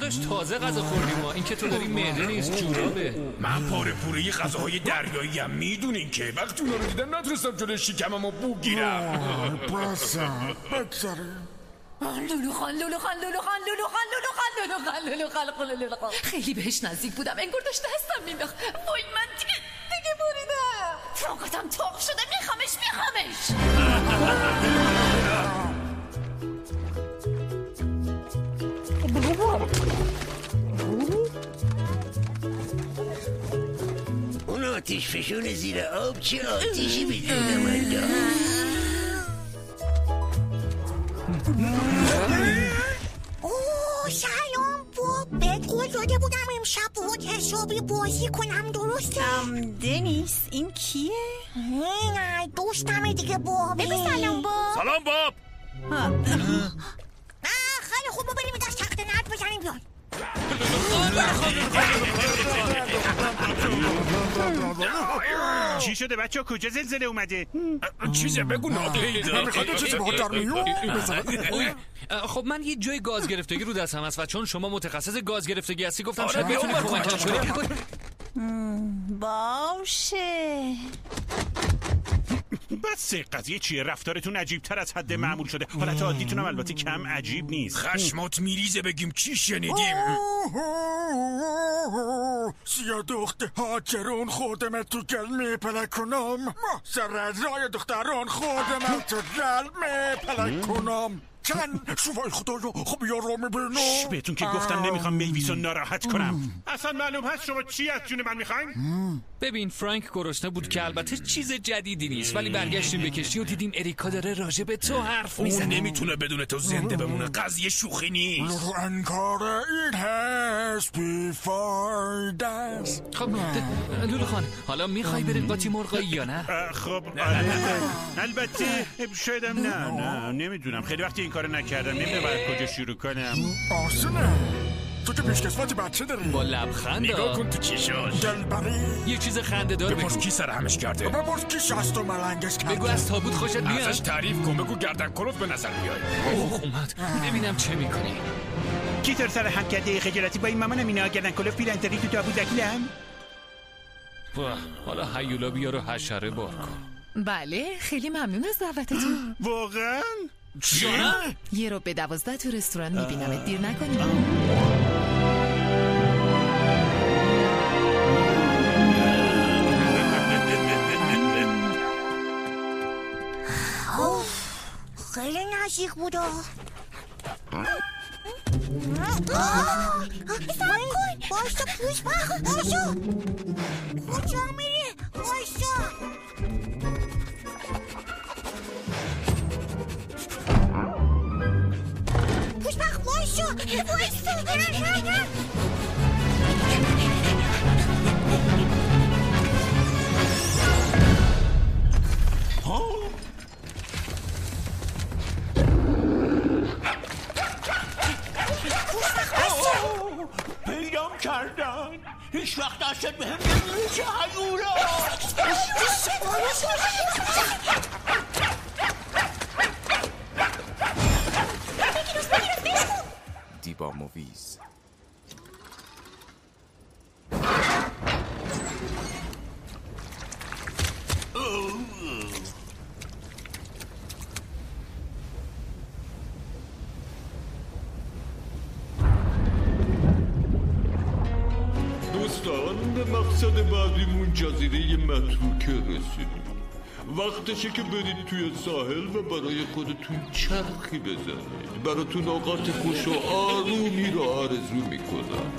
داداش تازه غذا خوردیم ما، این که تو داری معده نیست جورابه. من پاره پوره غذاهای دریایی هم میدونین که وقتی اونا رو دیدم نتونستم جلوی شکممو بو گیرم. بسم بگذاریم. خیلی بهش نزدیک بودم، انگار داشت دستم مینداخت. وای من دیگه بریدم. فوقتم تاق شده، میخوامش. اون آتیش فشون زیر آب چه آتیشی بدون من داشت. سلام باب، بهت قول داده بودم امشب باهات حسابی بازی کنم، درسته؟ دنیس این کیه؟ نه دوستمه دیگه باب. بگو سلام باب. سلام باب. خیلی خوب، ما بریم دست تخت نرد بزنیم بیان. چی شده بچه ها؟ کجا زلزله اومده؟ چیزه بگو ناپیدا. میخواد چیزی باهات در میون؟ خب من یه جای گاز گرفتگی رو دستم هست و چون شما متخصص گاز گرفتگی هستی گفتم شاید بتونی کمکم کنی. باشه. بس قضیه چیه؟ رفتارتون عجیب تر از حد معمول شده. حالت عادیتونم البته کم عجیب نیست. خشمات میریزه بگیم چی شنیدیم؟ سیا دختر هاجرون خودم تو گل میپلک کنم، سر رای دختران خودم تو گل میپلک کنم. چند شوای خدایا خب یارو میبینم. بهتون که گفتم نمیخوام میویسو ناراحت کنم. اصلا معلوم هست شما چی از جون من میخواین؟ ببین فرانک گرسنه بود که البته چیز جدیدی نیست، ولی برگشتیم به کشتی و دیدیم اریکا داره راجع به تو حرف میزنه. اون نمیتونه بدون تو زنده بمونه، قضیه شوخی نیست. انکار این هست بیفایده است. خب لولو خان حالا میخوای بریم قاطی مرغایی یا نه؟ خب البته شایدم نه نمیدونم، خیلی وقتی این کارو نکردم، نمیدونم باید کجا شروع کنم. آسونه تو که پیشکسوتی بچه داری با لبخند نگاه کن تو چیشاش. دلبری یه چیز خنده دار بپرس کی سر همش کرده. بپرس کی شست و ملنگش کرده. بگو از تابوت خوشت میاد. ازش تعریف کن، بگو گردن کلوف به نظر میاد. اومد ببینم چه میکنی. کی تر سر هم کرده خجالتی با این مامانم اینا گردن کلوف پیرنتری تو تابوت دکیلم. حالا هیولا بیا رو حشره بار کن. بله خیلی ممنون از دعوتتون. واقعا؟ چی؟ یه رو به 12 تو رستوران میبینم، دیر نکنی. خیلی نزدیک بودا. سب کن باشتا پوش باشتا. کجا میری؟ باشتا پوشبخ باشتا پیدام کردن. هیچ وقت دستت به هم نمیشه هیولا. دیبا موویز. دوستان به مقصد بعدیمون جزیره متروکه رسیدیم. وقتشه که برید توی ساحل و برای خودتون چرخی بزنید. براتون اوقات خوش و آرومی رو آرزو میکنم.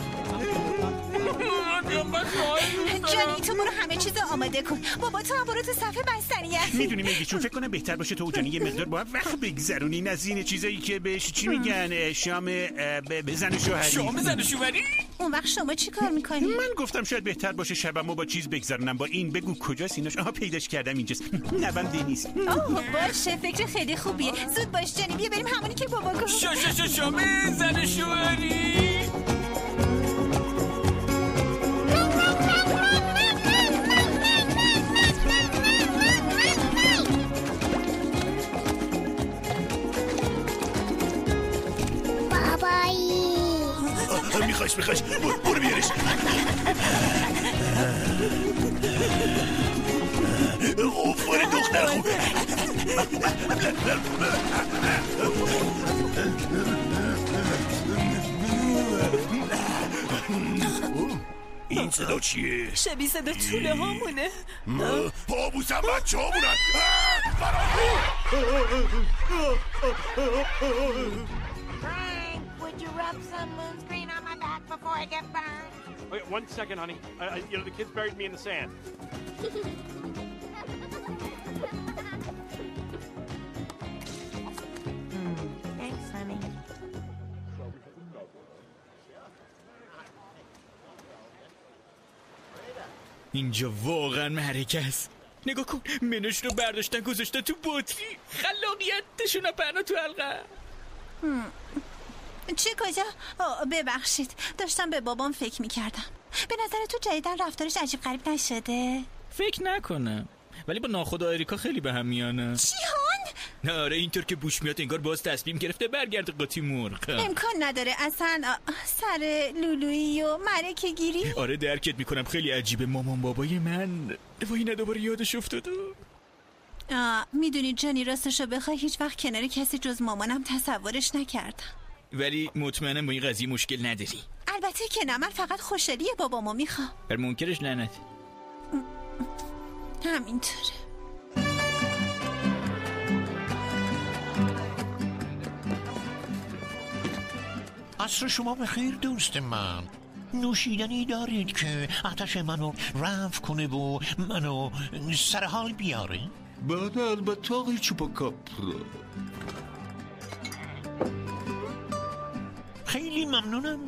جانی تو برو همه چیز آماده کن. بابا تو هم برو تو صفحه بستنیه. میدونی میگی چون فکر کنم بهتر باشه تو و جانی یه مقدار با هم وقت بگذرونین از این چیزایی که بهش چی میگن شام بزن و شوهری. شام زن و شوهری؟ اون وقت شما چی کار میکنی؟ من گفتم شاید بهتر باشه شبمو با چیز بگذرونم. با این بگو کجاست ایناش؟ آها پیداش کردم اینجاست. نبم نیست. باشه فکر خیلی خوبیه. زود باش جانی بیا بریم همونی که بابا گفت. شام زن و شوهری. میخواش برو بیارش. اوفر دختر خوب. این صدا چیه؟ شبیه صدا طوله هامونه. پابوسم بچه هامونن. Frank, would you rub some moonscreen on my back before I get burned? Wait, 1 second, honey. The kids buried me in the sand. Thanks, honey. اینجا واقعا معرکه است. نگاه کن، منوش رو برداشتن گذاشتن تو بطری. خلاقیتشون رو پرنا تو حلقه. چی کجا؟ ببخشید، داشتم به بابام فکر میکردم. به نظر تو جدیدن رفتارش عجیب غریب نشده؟ فکر نکنم، ولی با ناخدا اریکا خیلی به هم میانه. چیهان؟ آره اینطور که بوش میاد انگار باز تصمیم گرفته برگرده قاطی مرغ. امکان نداره اصلا سر لولویی و مرکه گیری. آره درکت میکنم، خیلی عجیبه. مامان بابای من وای نه دوباره یادش افتاده. میدونی جانی راستشو بخوای هیچ وقت کنار کسی جز مامانم تصورش نکردم. ولی مطمئنم با این قضیه مشکل نداری. البته که نه، من فقط خوشحالی بابامو میخوام. بر منکرش لعنت. همینطوره. عصر شما بخیر دوست من. نوشیدنی دارید که آتش منو رفع کنه و منو سر حال بیاره؟ بله البته آقای چوپاکاپرا. خیلی ممنونم.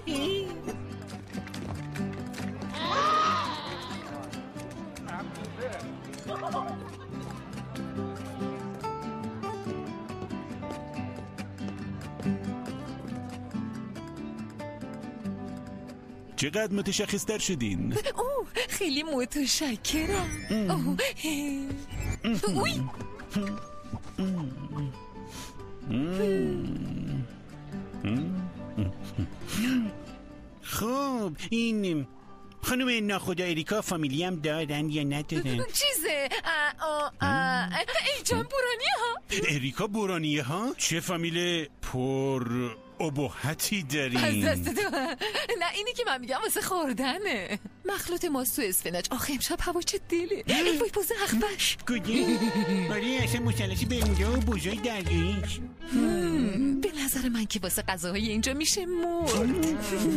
چقدر متشخص‌تر شدین؟ خیلی متشکرم. اوی خب این خانم ناخدا اریکا فامیلی هم دارن یا ندارن؟ چیزه ایجان بورانیه ها. اریکا بورانیه ها؟ چه فامیل پر ابهتی دارین؟ از دست تو. نه اینی که من میگم واسه خوردنه. مخلوط ماست و اسفناج. آخه امشب هوا چه دله. ای وای باز اخفش کجا؟ آره اصلا مثلث برمودا و بوزای دریاییش. به نظر من که واسه غذاهای اینجا میشه مرد.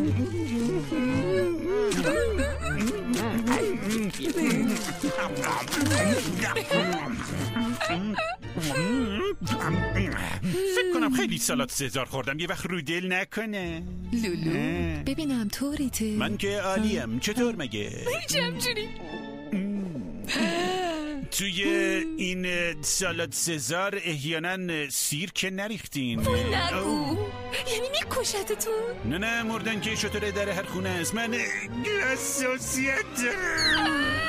فکر کنم خیلی سالاد سزار خوردم، یه وقت رو دل نکنه. لولو ببینم طوریته. من که عالیم. چطور مگه؟ جمجوری. توی این سالاد سزار احیانا سیر که نریختین؟ وای نگو، یعنی میکشتتون؟ نه مردن که شطوره در هر خونه است. من حساسیت دارم.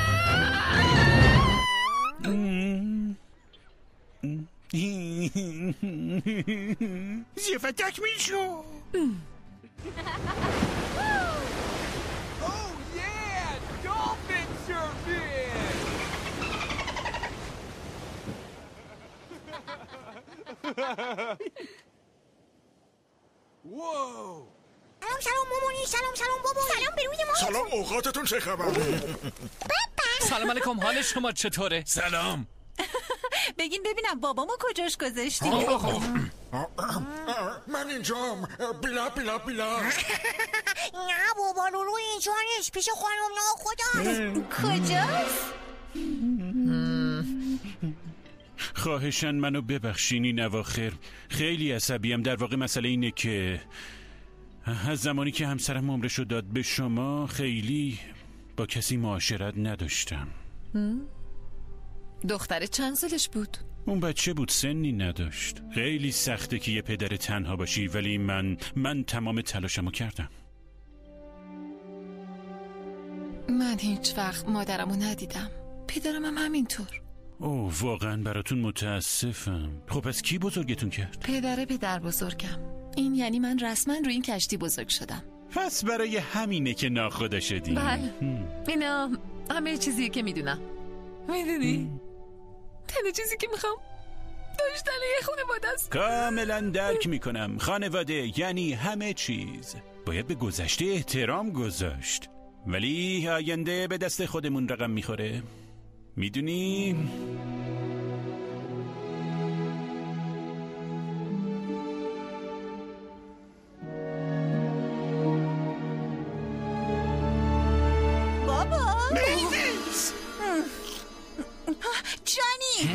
زیافت تکمیل شو. سلام مامانی. سلام بابا. سلام به روی ما. سلام اوقاتتون چه خبره؟ سلام علیکم، حال شما چطوره؟ سلام. بگین ببینم بابامو کجاش گذاشتی؟ من اینجام. بیلا نه بابا لولو اینجا نیست، پیش خانم ناخداست. کجاست؟ خواهشن منو ببخشین این اواخر خیلی عصبیم. در واقع مسئله اینه که از زمانی که همسرم عمرشو داد به شما خیلی با کسی معاشرت نداشتم. دختر چند سالش بود؟ اون بچه بود، سنی نداشت. خیلی سخته که یه پدر تنها باشی، ولی من تمام تلاشمو کردم. من هیچ وقت مادرمو ندیدم، پدرم هم همینطور. اوه واقعا براتون متاسفم. خب از کی بزرگتون کرد؟ پدر بزرگم. این یعنی من رسما روی این کشتی بزرگ شدم. پس برای همینه که ناخدا شدی. بله اینا همه چیزیه که میدونم. میدونی تنها چیزی که میخوام داشتن یه خانواده است. کاملا درک میکنم. خانواده یعنی همه چیز. باید به گذشته احترام گذاشت، ولی آینده به دست خودمون رقم میخوره. میدونی بابا جانی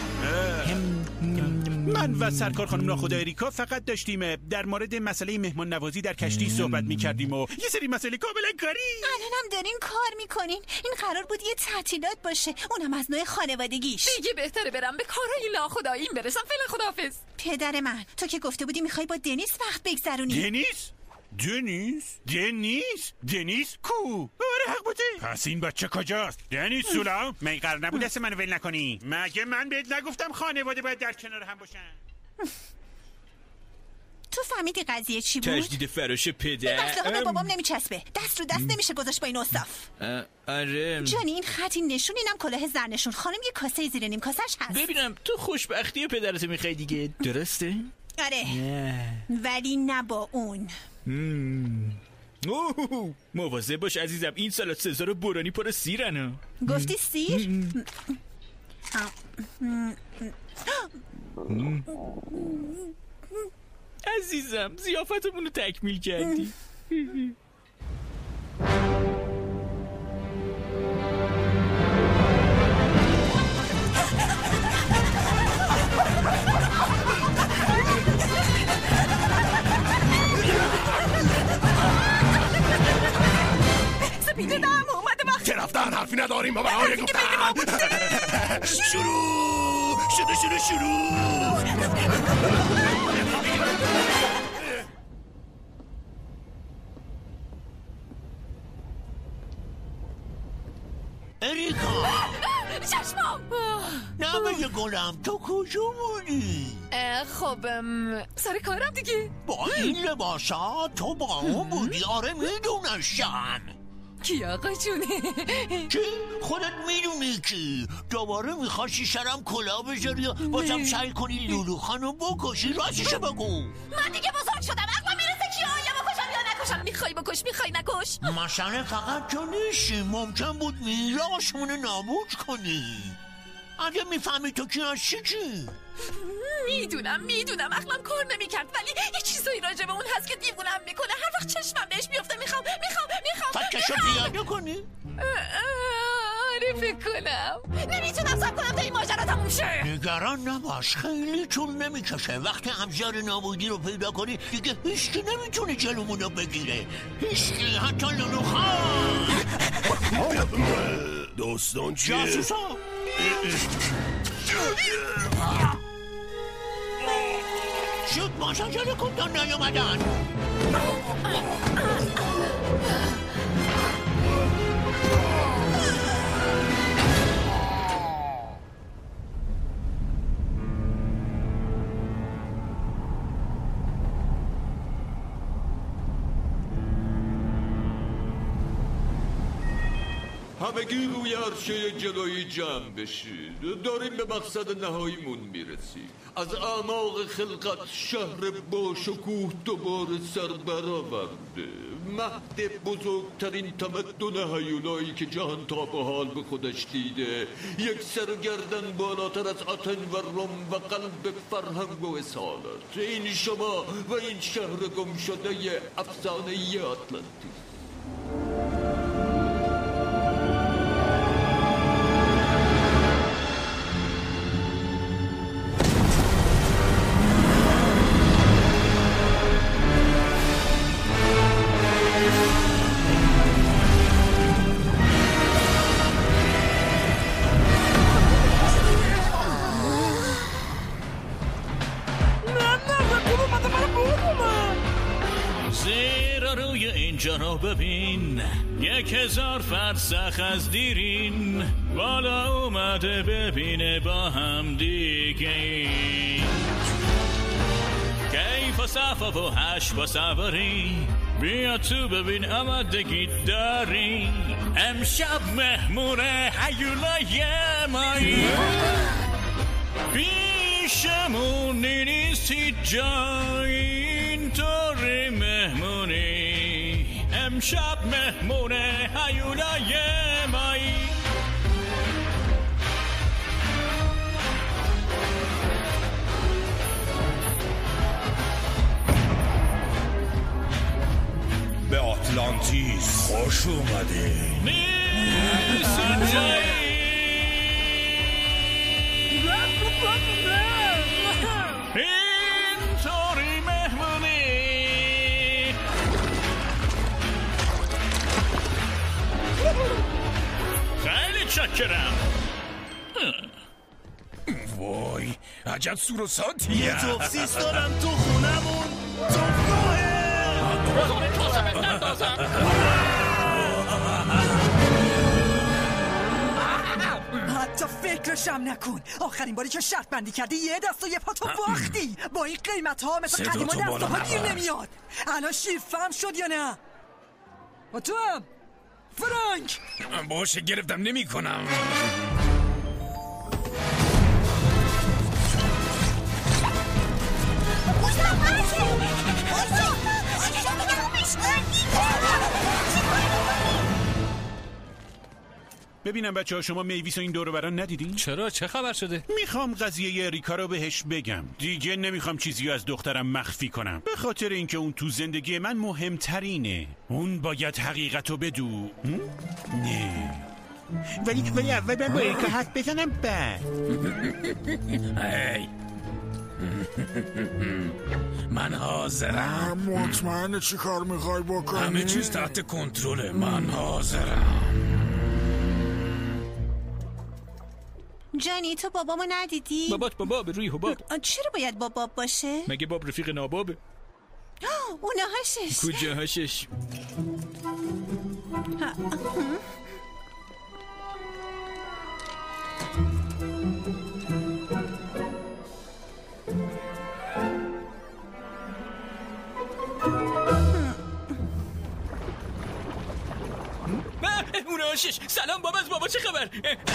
من و سرکار خانم ناخدا اریکا فقط داشتیم در مورد مسئله مهمان نوازی در کشتی صحبت میکردیم و یه سری مسئله کاملا کاری. الانم دارین کار میکنین. این قرار بود یه تعطیلات باشه، اونم از نوع خانوادگیش. دیگه بهتره برم به کارهای ناخداییم برسم. فعلا خداحافظ. پدر من، تو که گفته بودی میخوای با دنیس وقت بگذرونی. دنیس کو؟ آره حق بوده. پس این بچه کجاست؟ دنیس سولا من قرار نبود دست منو ول نکنی. مگه من بهت نگفتم خانواده باید در کنار هم باشن؟ تو فهمیدی قضیه چی بود؟ تجدید فراش پدر. دست به بابام نمیچسبه. دست رو دست نمیشه گذاشت با این اصاف. آره جانی این خطی نشون، اینم کلاه زرنشون. خانم یه کاسه زیر نیم کاسش هست. ببینم تو خوشبختی پدرتو میخوای دیگه، درسته؟ آره ولی نه با اون. مواظب باش عزیزم، این سالاد سزار برانی پر سیرنو. گفتی سیر؟ عزیزم ضیافتمون رو تکمیل کردی. سپیده دم اومده وقت که رفتن حرفی نداریم بابا. آره گفتم شروع اریکا چشمام نمه گلم تو کجا بودی؟ خب سر کارم دیگه. با این لباسا تو با اون بودی؟ آره میدونشم. کی آقا جونه؟ چی؟ خودت میدونی کی؟ دوباره میخواستی سرم کلا بذاری یا بازم سعی کنی لولو خانو بکشی؟ راستشو بگو. من دیگه بزرگ شدم، عقلم میرسه کیا یا بکشم یا نکشم. میخوای بکش میخوای نکش. مسئله فقط تو نیستی، ممکن بود میراشمون نابود کنی. اگه میفهمی تو کی هستی چی؟ میدونم عقلم کار نمیکرد، ولی یه چیزایی راجع به اون هست که دیوونم میکنه. هر وقت چشمم بهش میفته میخوام فکرشو پیاده کنی؟ آره فکر کنم. نمیتونم صبر کنم تا این ماجرا تموم شه. نگران نباش، خیلی طول نمیکشه. وقتی ابزار نابودی رو پیدا کنی دیگه هیچکی نمیتونه جلومونو بگیره. هیچکی، حتی لولو خان. دوستان چیه؟ جاسوسا شد باشا جلو کن تا نیومدن. همگی روی عرشه جلویی جمع بشید. داریم به مقصد نهاییمون میرسیم. از اعماق خلقت شهر با شکوه دوباره سر برآورده. مهد بزرگترین تمدن هیولایی که جهان تا به حال به خودش دیده. یک سرگردن بالاتر از آتن و روم و قلب فرهنگ و اصالت. این شما و این شهر گم شده افسانه آتلانتیس. اینجا ببین 1000 فرسخ از دیرین بالا اومده ببینه با هم دیگه کیف و صفا و هش با سواری بیا تو ببین آمادگی داری امشب مهمون هیولای مایی پیشمونی نیستی جایی اینطوری مهمونی امشب مهمون هیولای مایی به آتلانتیس خوش اومده نیست جایی اینطوری مهمونی خیلی چکرم وای عجب سور و سانتیه یه توفسیس دارم تو خونمون حتی فکرشم نکن. آخرین باری که شرط بندی کردی یه دست و یه پا تو باختی. با این قیمت ها مثل قدیما دست ها گیر نمیاد. الان شیفم شد یا نه؟ و تو هم فرانک باشه گرفتم نمی کنم. ببینم بچه ها شما میویس و این دور بران ندیدین؟ چرا؟ چه خبر شده؟ میخوام قضیه ریکا رو بهش بگم. دیگه نمیخوام چیزی از دخترم مخفی کنم، به خاطر اینکه اون تو زندگی من مهمترینه. اون باید حقیقت رو بدو. نه ولی اول من با ریکا حرف بزنم بعد. من حاضرم. مطمئنه چی کار میخوای بکنی؟ همه چیز تحت کنترله. من حاضرم. جانی تو بابامو ندیدی؟ بابات بابا روی حباب. چرا باید باباب باشه؟ مگه باب رفیق نابابه؟ اونه هاشش. کجا هاشش؟ اونه هاشش. سلام بابا، از بابا چه خبر؟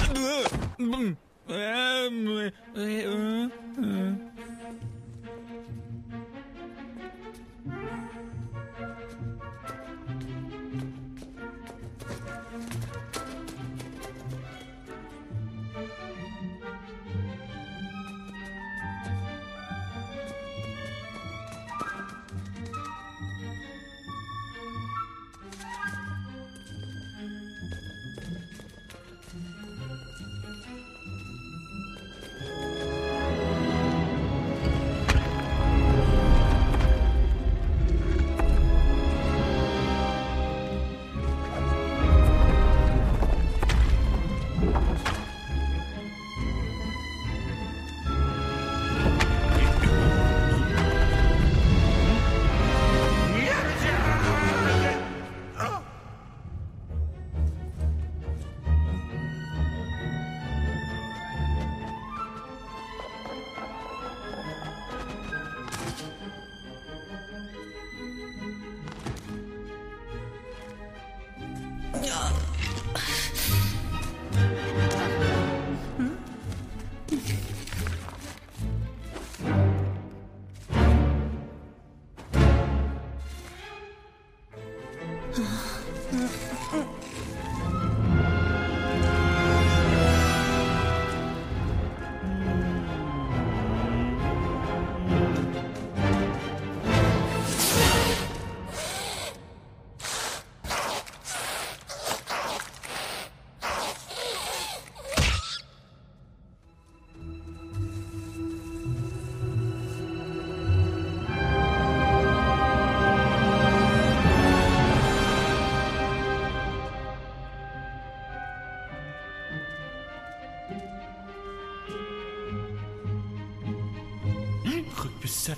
خود بسر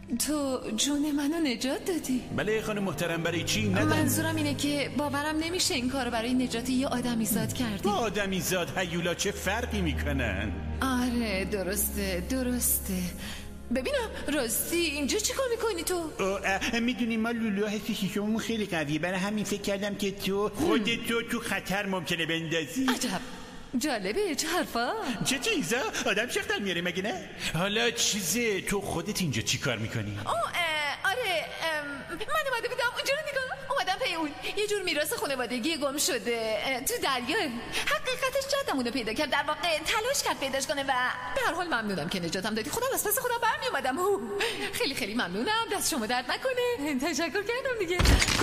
تو جون منو نجات دادی. بله خانم محترم، برای چی؟ ندارم. منظورم اینه که باورم نمیشه این کارو برای نجات یه آدمیزاد کردی. با آدمیزاد هیولا چه فرقی میکنن؟ آره درسته. ببینم راستی اینجا چی کار میکنی تو؟ میدونی ما لولو هستی شیشمون خیلی قویه، برای همین فکر کردم که تو خطر ممکنه بندازی. عجب جالبه. چه حرفا؟ چه چیزا؟ آدم شختر میاره مگه نه؟ حالا چیزه تو خودت اینجا چی کار میکنی؟ آره من اومده بودم اونجا رو نگاه، اومدم پی اون یه جور میراث خانوادگی گم شده تو دریا. حقیقتش جدمون رو پیدا کرد، در واقع تلاش کرد پیداش کنه و به هر حال ممنونم که نجاتم دادی. خودم از پس خودم برمی اومدم. خیلی خیلی ممنونم، دست شما درد نکنه. تشکر کردم دیگه.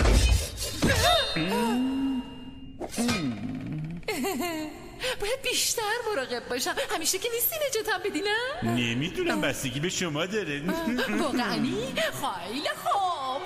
باید بیشتر مراقب باشم، همیشه که نیستی نجاتم بدی نه؟ نمیدونم، بستگی به شما داره. واقعی؟ خیلی خوب.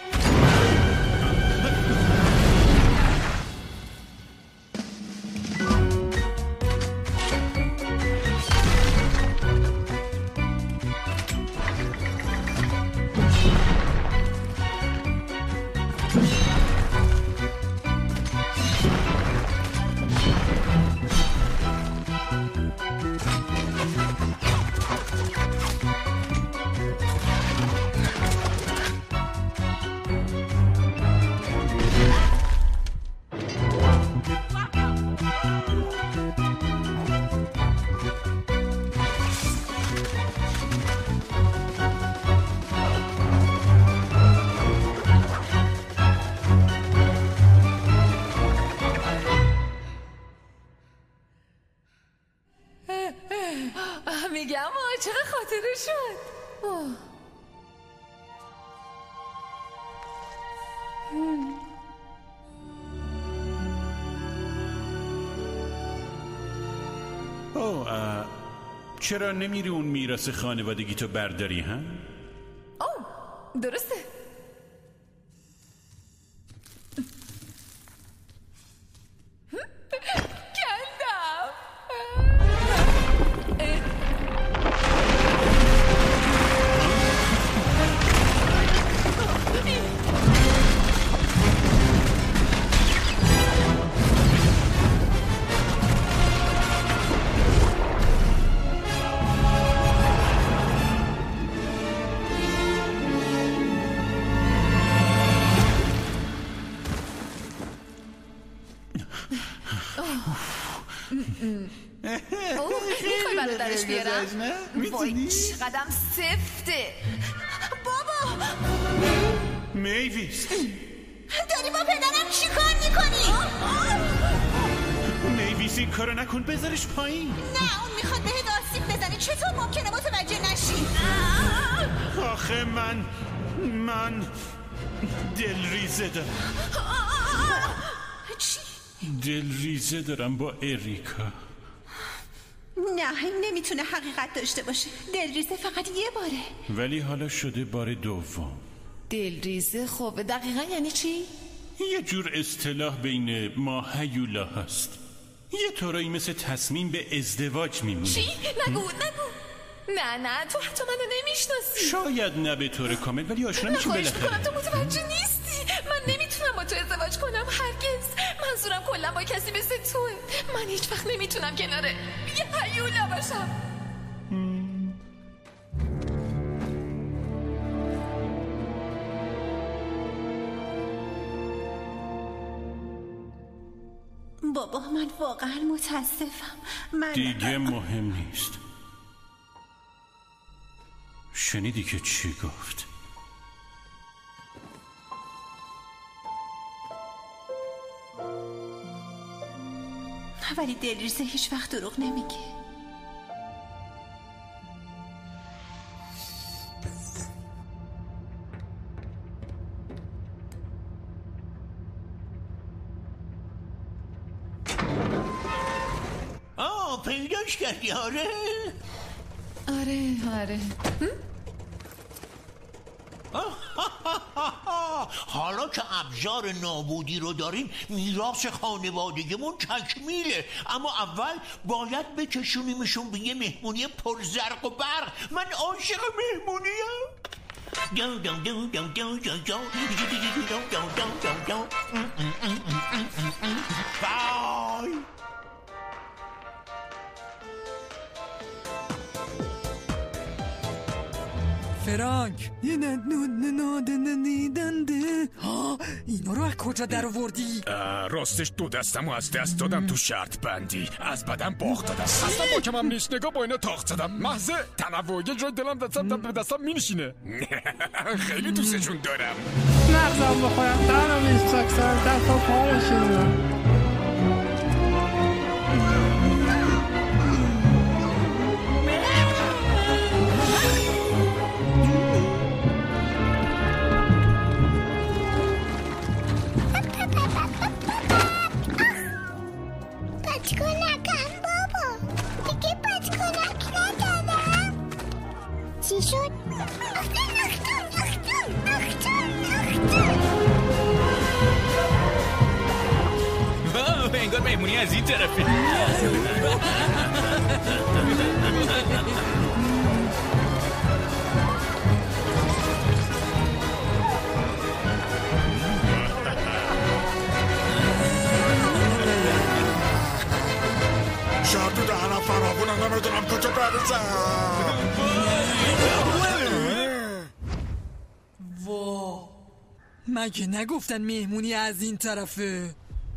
میگم چرا خاطره شد. چرا نمیری اون میراث خانوادگی تو برداری ها؟ درسته. میخوای برادرش بیارم؟ وای چقدرم سفته. بابا میویس داری با پدرم چی کار میکنی؟ میویس این کارو نکن، بذارش پایین. نه اون میخواد بهت آسیب بزنه، چطور ممکنه متوجه نشی؟ آخه من دلریزه دارم. چی؟ دلریزه دارم با اریکا. نه نمیتونه حقیقت داشته باشه. دلریزه فقط یه باره، ولی حالا شده بار دوم. دلریزه خب دقیقا یعنی چی؟ یه جور اصطلاح بین ما هیولا هست، یه طورایی مثل تصمیم به ازدواج میمونه. چی؟ نگو نه تو حتی منو نمیشناسی. شاید نه به طور کامل، ولی آشنا میشیم بالاخره. تو متوجه نیستی، من نمیتونم با تو ازدواج کنم هرگز. منظورم کلا با کسی مثل توه. من هیچ وقت نمیتونم کنار یه هیولا باشم. بابا من واقعا متاسفم. دیگه مهم نیست. شنیدی که چی گفت؟ ولی دلریزه هیچ وقت دروغ نمیگه. پیداش کردی؟ آره حالا که ابزار نابودی رو داریم میراث خانوادگیمون تکمیله، اما اول باید بکشونیمشون به یه مهمونی پرزرق و برق. من عاشق مهمونیم. بای. فرانک اینا رو از کجا در آوردی؟ راستش 2 دستمو از دست دادم تو شرط بندی. از بدن باخت دادم. اصلا با کمم نیست. نگاه با اینا تاخت زدم. محض تنوع یه جای دلم دستم مینشینه. خیلی دوستشون دارم. نغزم بخورم دارم این ساکسان دست و پارشون. چی شد؟ انگار مهمونی از این طرفه. شاید تو دهنم فرابونم نمیدونم کجا برسم. وا مگه نگفتن مهمونی از این طرفه؟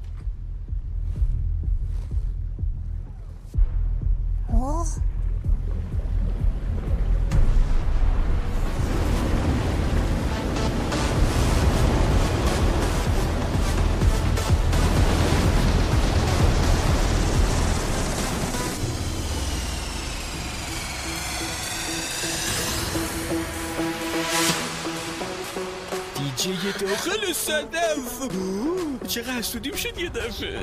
دیجی داخل صدف. چقدر حسودیم شد یه دفعه.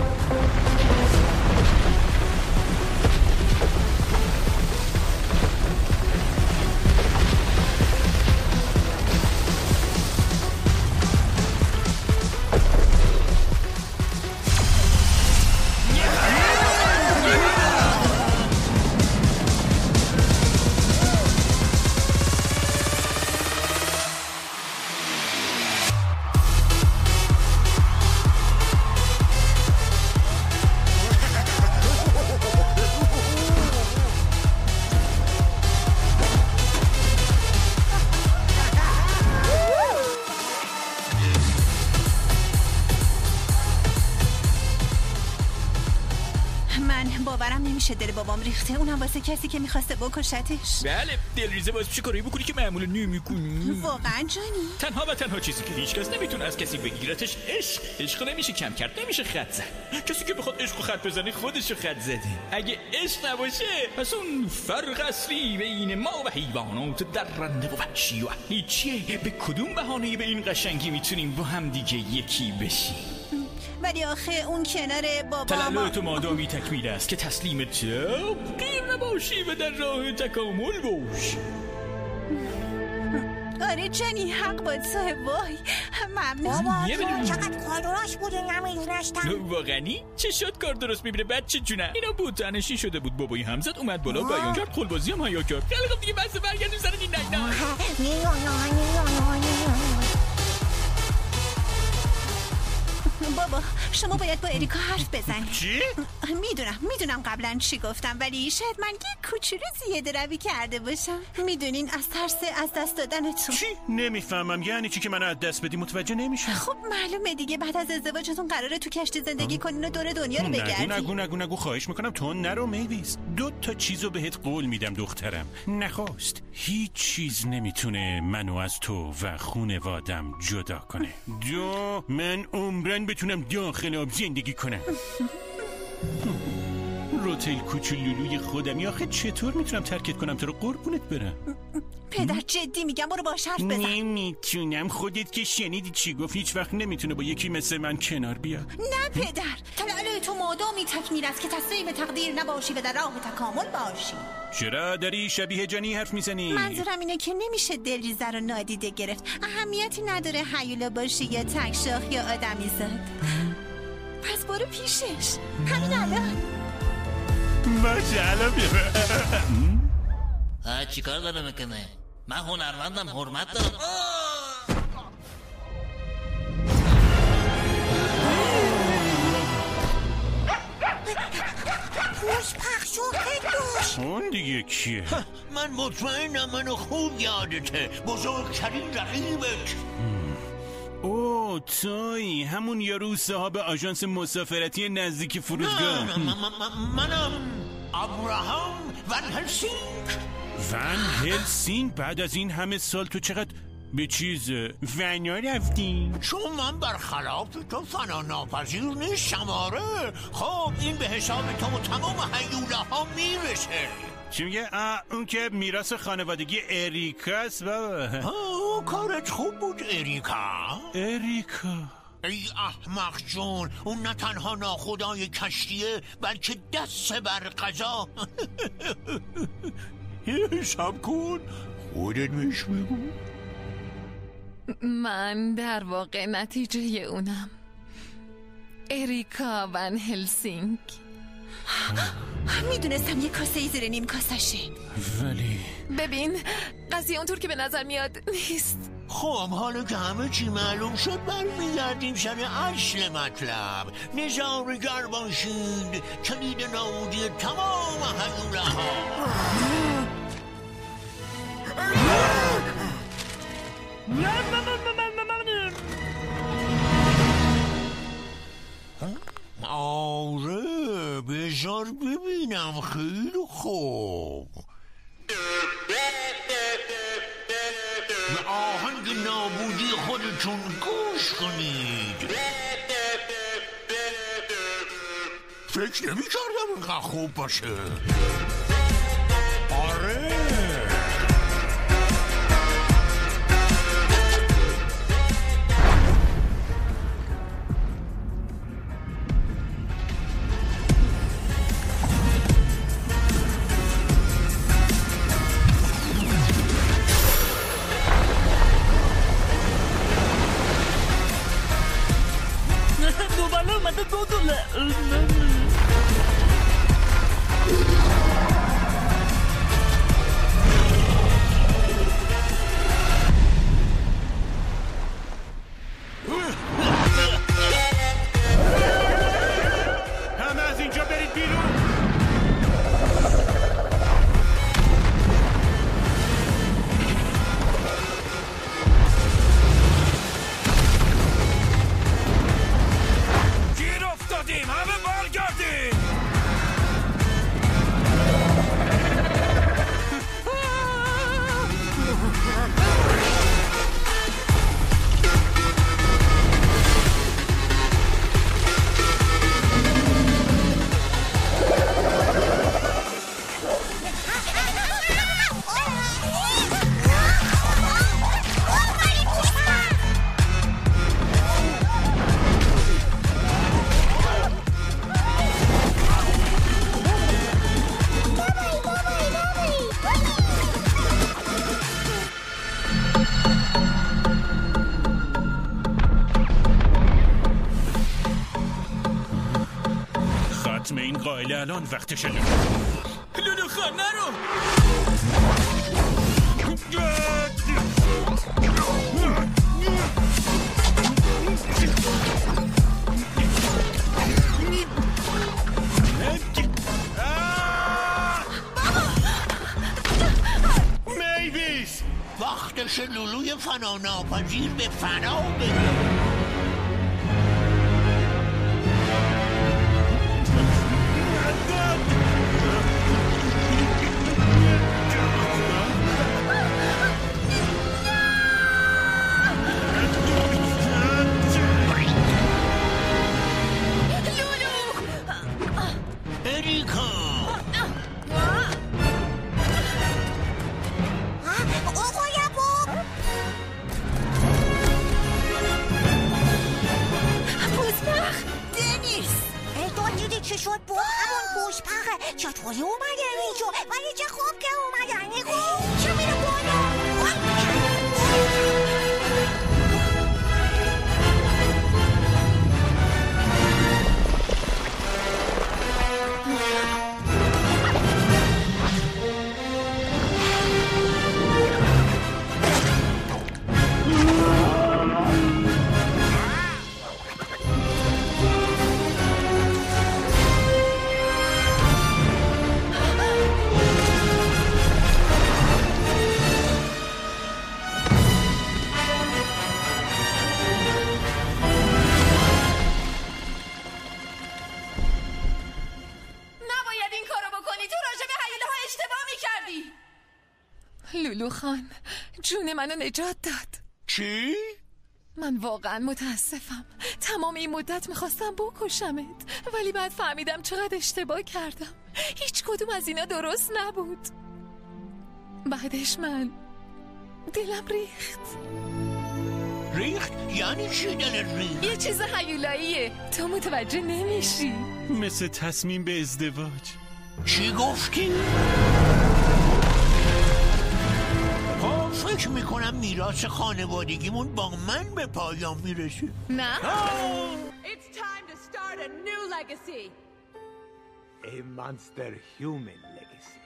باورم نمیشه دل بابام ریخته، اونم واسه کسی که میخواسته بکشتش. بله دلریزه باعث میشه کاری بکنی که معمولا نمیکنی. واقعا جانی؟ تنها و تنها چیزی که هیچ کس نمیتونه از کسی بگیرتش عشق نمیشه کم کرد، نمیشه خط زد. کسی که بخواد عشق و خط بزنه خودشو خط زده. اگه عشق نباشه پس اون فرق اصلی بین ما و حیوانات درنده و وحشی و اهلی چیه؟ به کدوم بهانه به این قشنگی میتونیم با هم دیگه یکی بشیم؟ ولی آخه اون کنار بابا تلالات مادامی تکمیل است که تسلیم تقدیر نباشی و در راه تکامل باش. آره جانی حق باید صاحب. وای ممنون بابا چقدر کار درست بود نمیدونستم. واقعی؟ چه شد کار درست میبینه بچه جونه؟ اینا بوتنشی شده بود بابایی همزد اومد بالا بیان کرد خلبازی هم حیا کرد. خیلی خب دیگه بس برگردیم سر این نه بابا شما باید با اریکا حرف بزنید. چی؟ میدونم قبلا چی گفتم ولی شاید من یه کوچولو زیاده روی کرده باشم. میدونین از ترس از دست دادنتون. چی؟ نمیفهمم یعنی چی که منو از دست بدی؟ متوجه نمیشم. خب معلومه دیگه بعد از ازدواجتون قراره تو کشتی زندگی کنین و دور دنیا رو بگردین. نگو خواهش میکنم تو نرو میویز. 2 چیزو بهت قول میدم دخترم. نخواست هیچ چیز نمیتونه منو از تو و خونوادم جدا کنه. 2 من عمرن بتونم داخل آب زندگی کنم. روتیل کوچولوی خودمی آخه چطور میتونم ترکت کنم تو رو قربونت برم؟ پدر جدی میگم برو باش حرف بزن. نمیتونم خودت که شنیدی چی گفت هیچ وقت نمیتونه با یکی مثل من کنار بیاد. نه پدر تلالای تو مادامی تکمیل است که تسلیم تقدیر نباشی و در راه تکامل باشی. چرا داری شبیه جانی حرف میزنی؟ منظورم اینه که نمیشه دلریزه رو نادیده گرفت. اهمیتی نداره هیولا باشی یا تکشاخ یا آدمی زاد. پس برو پیشش همین الان. باشه الان بیاره. چی کار داره میکنه؟ من هنرمندم، حرمت دارم. پوش پخش و هندوش. اون دیگه کیه؟ من مطمئنم منو خوب یادته، بزرگترین رقیبت. اوه تویی همون یارو صاحب آژانس مسافرتی نزدیک فرودگاه. منم ابراهام ون هلسینگ. ون هلسینگ؟ بعد از این همه سال تو چقدر به چیز ونا رفتین؟ چون من برخلاف تو فنا ناپذیر نیستم. آره خب این به حساب تو و تمام هیوله ها میرسه. چی میگه؟ اون که میراث خانوادگی اریکاست بابا. کارت خوب بود اریکا. ای احمق جون، اون نه تنها ناخدای کشتیه بلکه دست بر قضا. حساب کن خودت بهش بگو. من در واقع نتیجه اونم. اریکا ون هلسینگ. میدونستم یه کاسه ای زیر نیم کاسشه. ولی ببین قضیه اونطور که به نظر میاد نیست. خب حالا که همه چی معلوم شد برمیگردیم سر اصل مطلب. نظاره‌گر باشید، کلید نابودی تمام هیوله ها. آره بذار ببینم. خیلی خوب. به آهنگ نابودی خودتون گوش کنید. فکر نمی کردم اینقدر خوب باشه. آره ختم این قائله الان وقتشه. لولو خان نرو. میویز وقتش لولوی فنا ناپذیر به فنا بره. چی شد با همون گوشپخه؟ چطوری اومده اینجا؟ ولی چه خوب که اومدن. نگو چه میره بالا. لولو خان جون منو نجات داد. چی؟ من واقعا متاسفم. تمام این مدت میخواستم بکشمت، ولی بعد فهمیدم چقدر اشتباه کردم. هیچ کدوم از اینا درست نبود. بعدش من دلم ریخت؟ یعنی چی دلت ریخت؟ یه چیز هیولاییه، تو متوجه نمیشی. مثل تصمیم به ازدواج. چی گفتی؟ فکر میکنم میراث خانوادگیمون با من به پایان میرسه. نه؟ It's time to start a new legacy. A monster human legacy.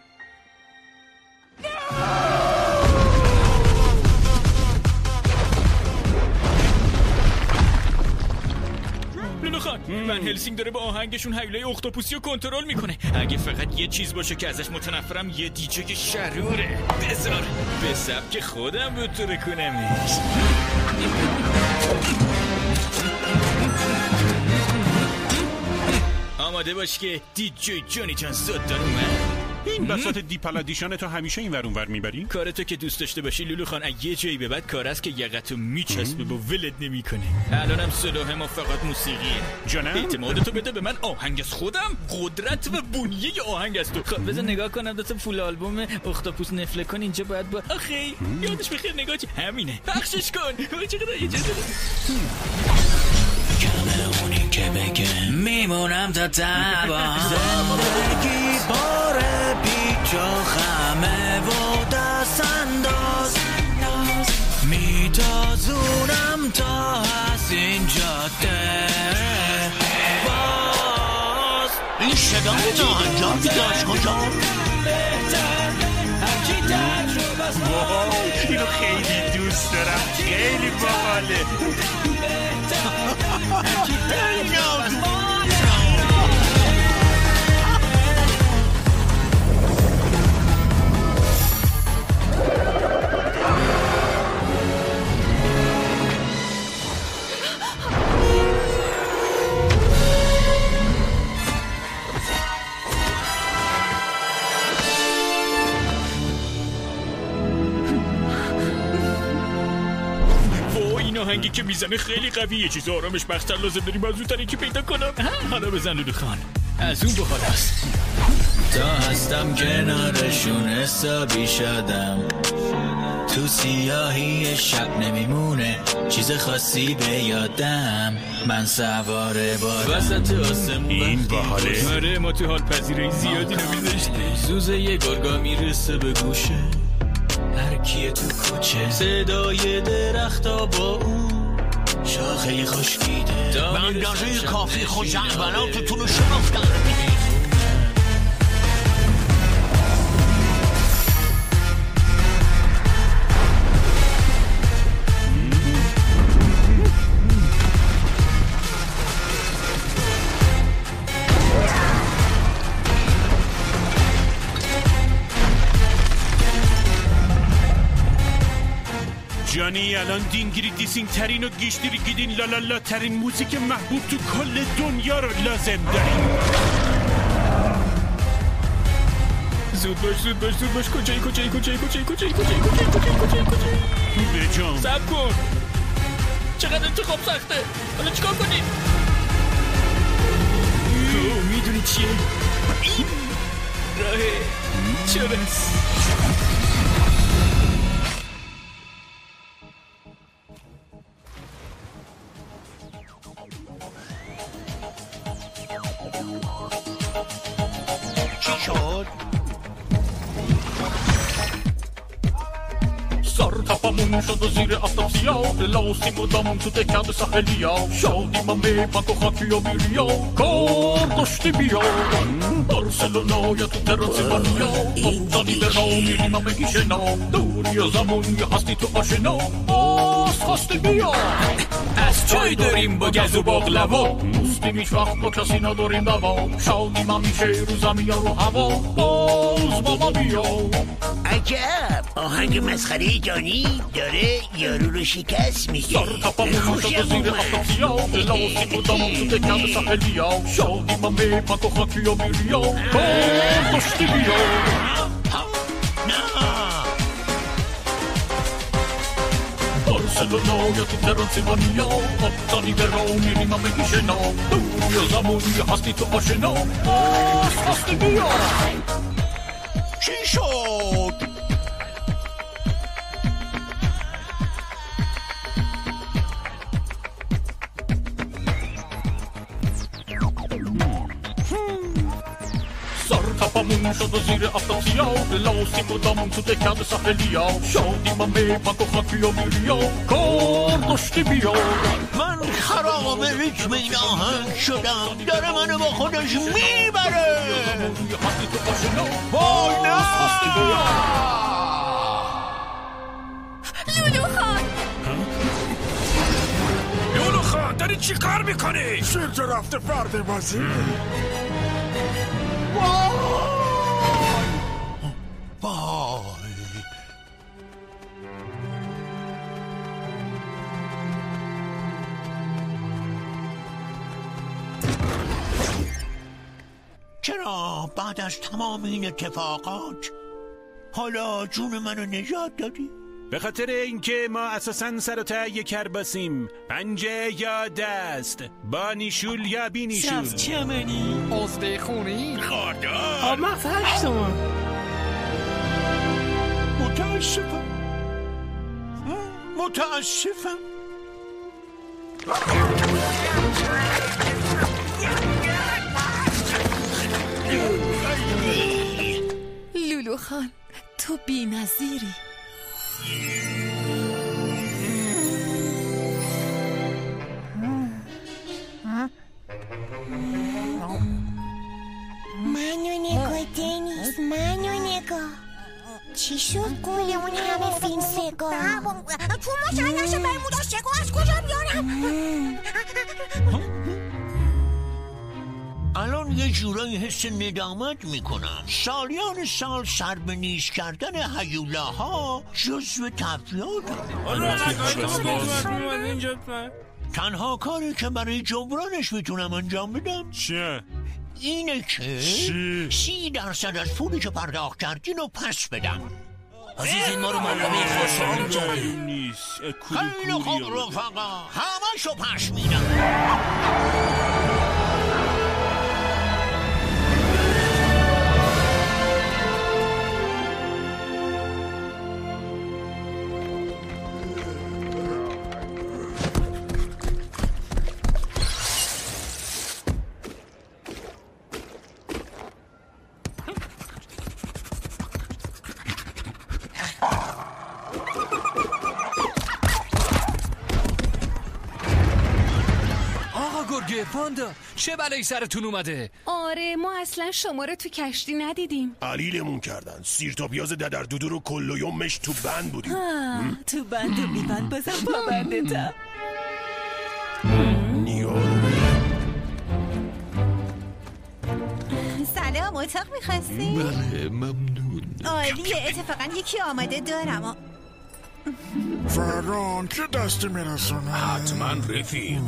لولو خان، من هلسینگ داره با آهنگشون هیولای اختاپوسی رو کنترل میکنه. اگه فقط یه چیز باشه که ازش متنفرم یه دیجه شروره. بذار به سبک خودم بطوره کنمش. آماده باش که دیجی جانی جان زود دار اومد. این بساط دیپالادیشان تو همیشه این ور اون ور میبری؟ کارتو که دوست داشته باشی لولو خان، یه جایی به بعد کار است که یقتو میچسبه با ولد نمیکنه. الانم سلاح ما فقط موسیقیه. جانم؟ اعتمادتو بده به من. آهنگ از خودم، قدرت و بنیه آهنگ از تو. خب بذار نگاه کنم دو تا فول آلبوم اختاپوس نفله کن اینجا باید با آخی یادش بخیر نگاه چی همینه. پخشش کن. چقدر اجازه بده. کمه اونی که بگه میمونم تا تبا. زندگی باره پیچ و خمه و دست انداز. میتازونم تا هست این جاده باز. این صدای ناهنجار داشت کجا؟ اینو خیلی دوست دارم، خیلی باحاله. آهنگی که میزنه خیلی قویه. چیز آرامش بخشتر لازم داریم از زودتر که پیدا کنم. حالا بزن لولو خان، از اون بحال است. تا هستم کنارشون حسابی شدم. تو سیاهی شب نمیمونه چیز خاصی به یادم. من سواره با وسط آسمون. این باحاله. آره ما تو حال پذیرای زیادی رو میذاشتیم. زوزه یه گرگا میرسه به گوشه هر کیه تو کوچه. صدای درختا با اون شاخه خشکیده. به اندازه کافی خوش اولاتتون رو شنفتن. جانی الان دینگیری دیسینگ ترین و گیشتیری گیدین لالالا ترین موزیک محبوب تو کل دنیا رو لازم داریم. زود باش. کجایی بجام صبر کن. چقدر انتخاب سخته. حالا چیکار کنیم؟ میدونی چیه؟ این راه چرس. سرتپمون شد و زیر آفتاب سیاه لاسی مدام تو دکند ساحلیا. شادی من به پاک و خاکی و بیریا کار داشتی بیا. بارسلونا یا تو ترانسیلوانیا افتادی به راه میریم همه گیشنا. دوری و زمون یا هستی تو آشنا باز خواستی بیا. از چای داریم با گز و باقلوا. دوستیم هیچ وقت با کسی نداریم دوا. شادی من میشه رو زمین یا رو هوا باز با ما بیا. عجب آهنگ مسخره جانی داره یارو رو شکست میشه. سرتپمون شد و زیر آفتاب سیاه لاسی مدام تو دکند ساحلیا. شادی من به پاک و خاکی و بیریا کار داشتی بیا. بارسلونا یا تو ترانسیلوانیا آبتانی به رو میریم همه گیشنا دور یا زمانی هستی تو آشنا هستی بیا چی شد؟ تپمون شد و زیر افتاد سیاه لاسیم و دامون تو دکند ساحلیا شادیم همه پاک و خاکی و میریا کار داشتی بیا من خراب ریتم آهنگ شدم داره منو با خودش میبره وای نه لولو خان لولو خان داری چی کار میکنی؟ شیرجا رفته فرد بازی چرا بعد از تمام این اتفاقات حالا جون منو نجات دادی؟ به خاطر اینکه ما اساساً سر و ته یک کرباسیم، پنجه یا دست، با نیشول یا بی نیشول. شخص چمنی عضده خونی خاردار آب مغز 8 تومن متاسفم لولو خان تو بی نظیری منو نگاه دنیز منو نگاه چی شد قولمون همه فیلم سگاه تو ماشاءالله برمودا سگاه از کجا بیارم الان یه جورایی حس ندامت میکنم سالیان سال سر به نیش کردن هیولاها جزو تفریات تنها کاری که برای جبرانش میتونم انجام بدم چه؟ اینه که 30% از پولی که پرداخت کردین رو پس بدم عزیز این ما رو ملقمه خواستان جایی خیلی خوب رفقا همه شو پس میدم پاندا چه بلایی سرتون اومده؟ آره ما اصلا شما رو تو کشتی ندیدیم علیلمون کردن سیر تا پیاز ددر دودو رو کل و یومش تو بند بودیم تو بند و میبند بازم با بندتم سلام اتاق میخواستی؟ بله ممنون عالیه اتفاقا یکی آماده دارم فران که دستی میرسونه حتما رفیق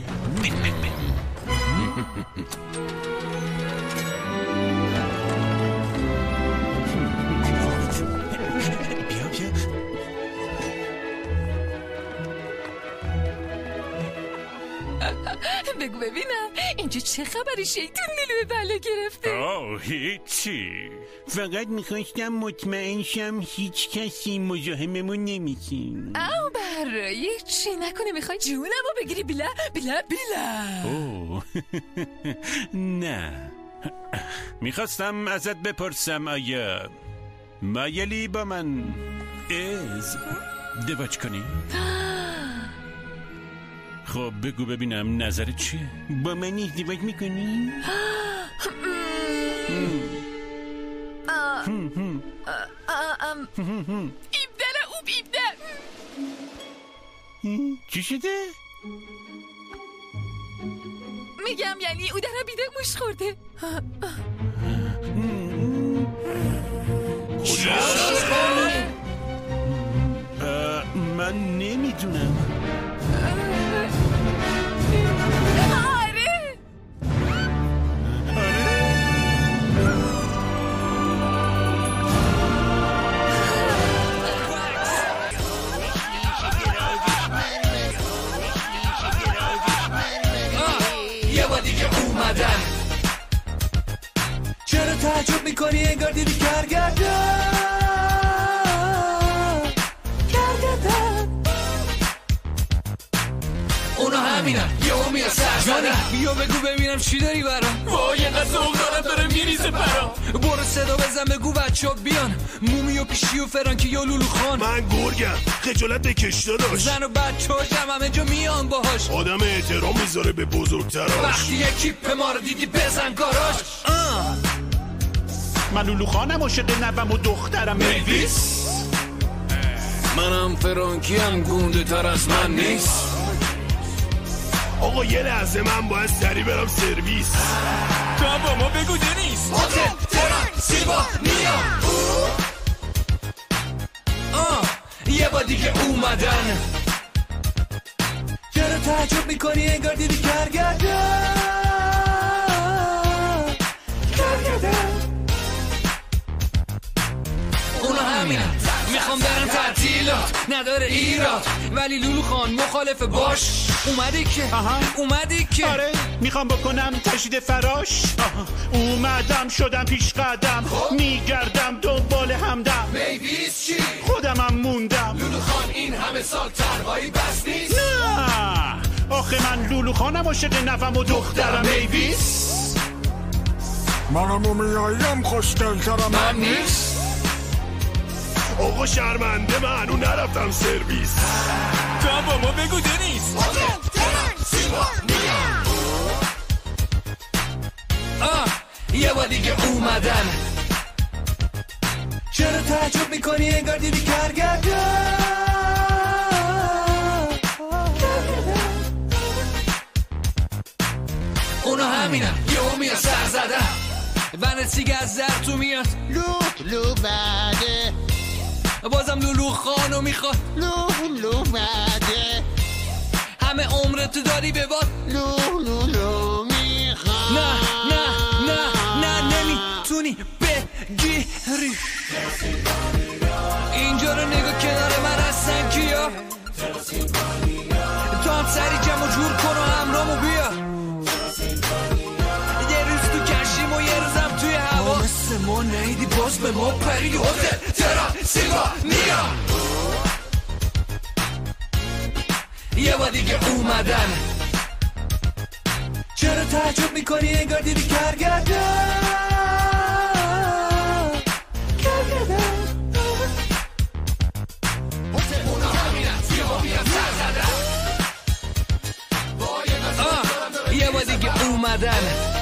بگو ببینم اینجا چه خبری شیطون نیلوی بله گرفته؟ هیچی فقط میخواستم مطمئن شم هیچ کسی مزاحممون نمیشین او برای چی نکنه میخوای جونمو بگیری بلا بلا بلا نه میخواستم ازت بپرسم آیا مایلی با من ازدواج کنی؟ خب بگو ببینم نظرت چیه؟ با من ازدواج میکنی؟ ایبدل اوب ایبدل چی شده؟ میگم یعنی او در بیده موش خورده من نمیدونم میکنی انگار دیدی کرگردن اونا همینن یهو میاد سرزنی بیا بگو ببینم چی داری برام وای اینقدر ذوق دارم داره میریزه برام برو صدا بزن بگو بچه‌ها بیان مومی و پیشی و فرانکی و لولو خان من گرگم خجالت بکش داداش زن و بچه‌ها همه جا میان باهاش آدم احترام میذاره به بزرگتراش وقتی یکی به ما رو دیدی بزن کاراش من لولو خانم عاشق نوم و دخترم میویس منم فرانکیم گونده تر از من نیست آقا یه لحظه من باید سری برم سرویس تو با ما بگو دنیس هتل ترانسیلوانیا یه با دیگه اومدن چرا تعجب میکنی انگار دیدی کرگردن اونا همینن میخوام برم تعطیلات نداره ایراد ولی لولو خان مخالف باش اومدی که آره میخوام بکنم تشدید فراش اومدم شدم پیش قدم میگردم دنبال همدم میویس چی؟ خودمم موندم لولو خان این همه سال تنهایی بس نیست نه آخه من لولو خانم عاشق نوم و دخترم میویس منم مومیاییم خوشگل‌ترم من نیست آقا شرمنده من اون نرفتم سرویس تو با ما بگو دنیس هتل ترانسیلوانیا یه با دیگه اومدن چرا تعجب میکنی انگار دیدی کرگردن اونا همینن یهو میاد سر زدن بنت سیگه از زر تو میاد لولو بده بازم لولو خانو میخواد لولو بده همه عمرتو داری به باد لولو میخواد نه نمیتونی بگیری اینجا رو نگاه کنار من هستن کیا تو هم سری جمع و جور کن و همرامو بیا یه روز تو کشیم و یه روزم توی هوا مثل ما نیدی باز به ما پری هتل ترانسیلوانیا یه با دیگه اومدن چرا تعجب میکنی انگار دیدی کرگردن اونا همینن یهو میاد سر زدن یه با دیگه اومدن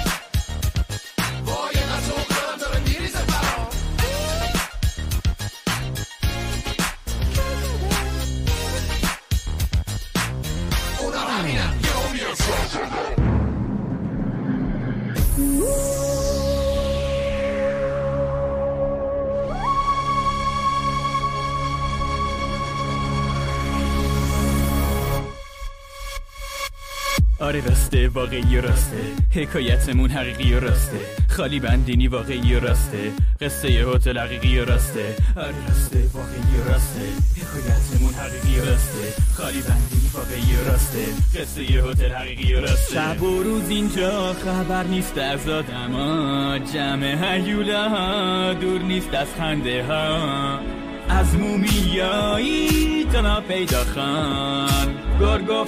آره راسته واقعی و راسته حکایتمون حقیقی و راسته خالی بندینی واقعی و راسته قصه هتل حقیقی و راسته آره راسته واقعی و راسته حکایتمون حقیقی و راسته خالی بندینی واقعی و راسته قصه هتل حقیقی و راسته شب و روز اینجا خبر نیست از آدما جمع هیوله ها دور نیست از خنده ها از مومیایی تنا پیدا خان گرگو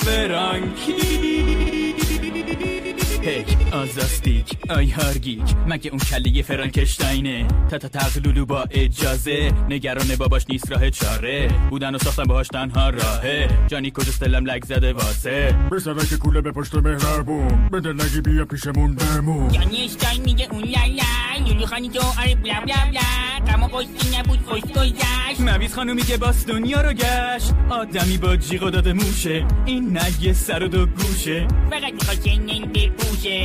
فرانکی هی آزاستیک آی هارگیک مگه اون کله فرانکشتاینه تا تقلولو با اجازه نگران باباش نیست راه چاره بودن و ساختن باهاش تنها راهه جانی کجاست دلم لگ زده واسه بزنه که کوله به پشت مهربون بده نگی بیا پیشمون بمون جانی اشتاین میگه اون لالا لولو خانی تو آره بلا بلا بلا قما قصی نبود خوش گذشت مویز خانو میگه باس دنیا رو گشت آدمی با جیغ و داد موشه این نگه سر و دو گوشه فقط میخواد چنین بپوشه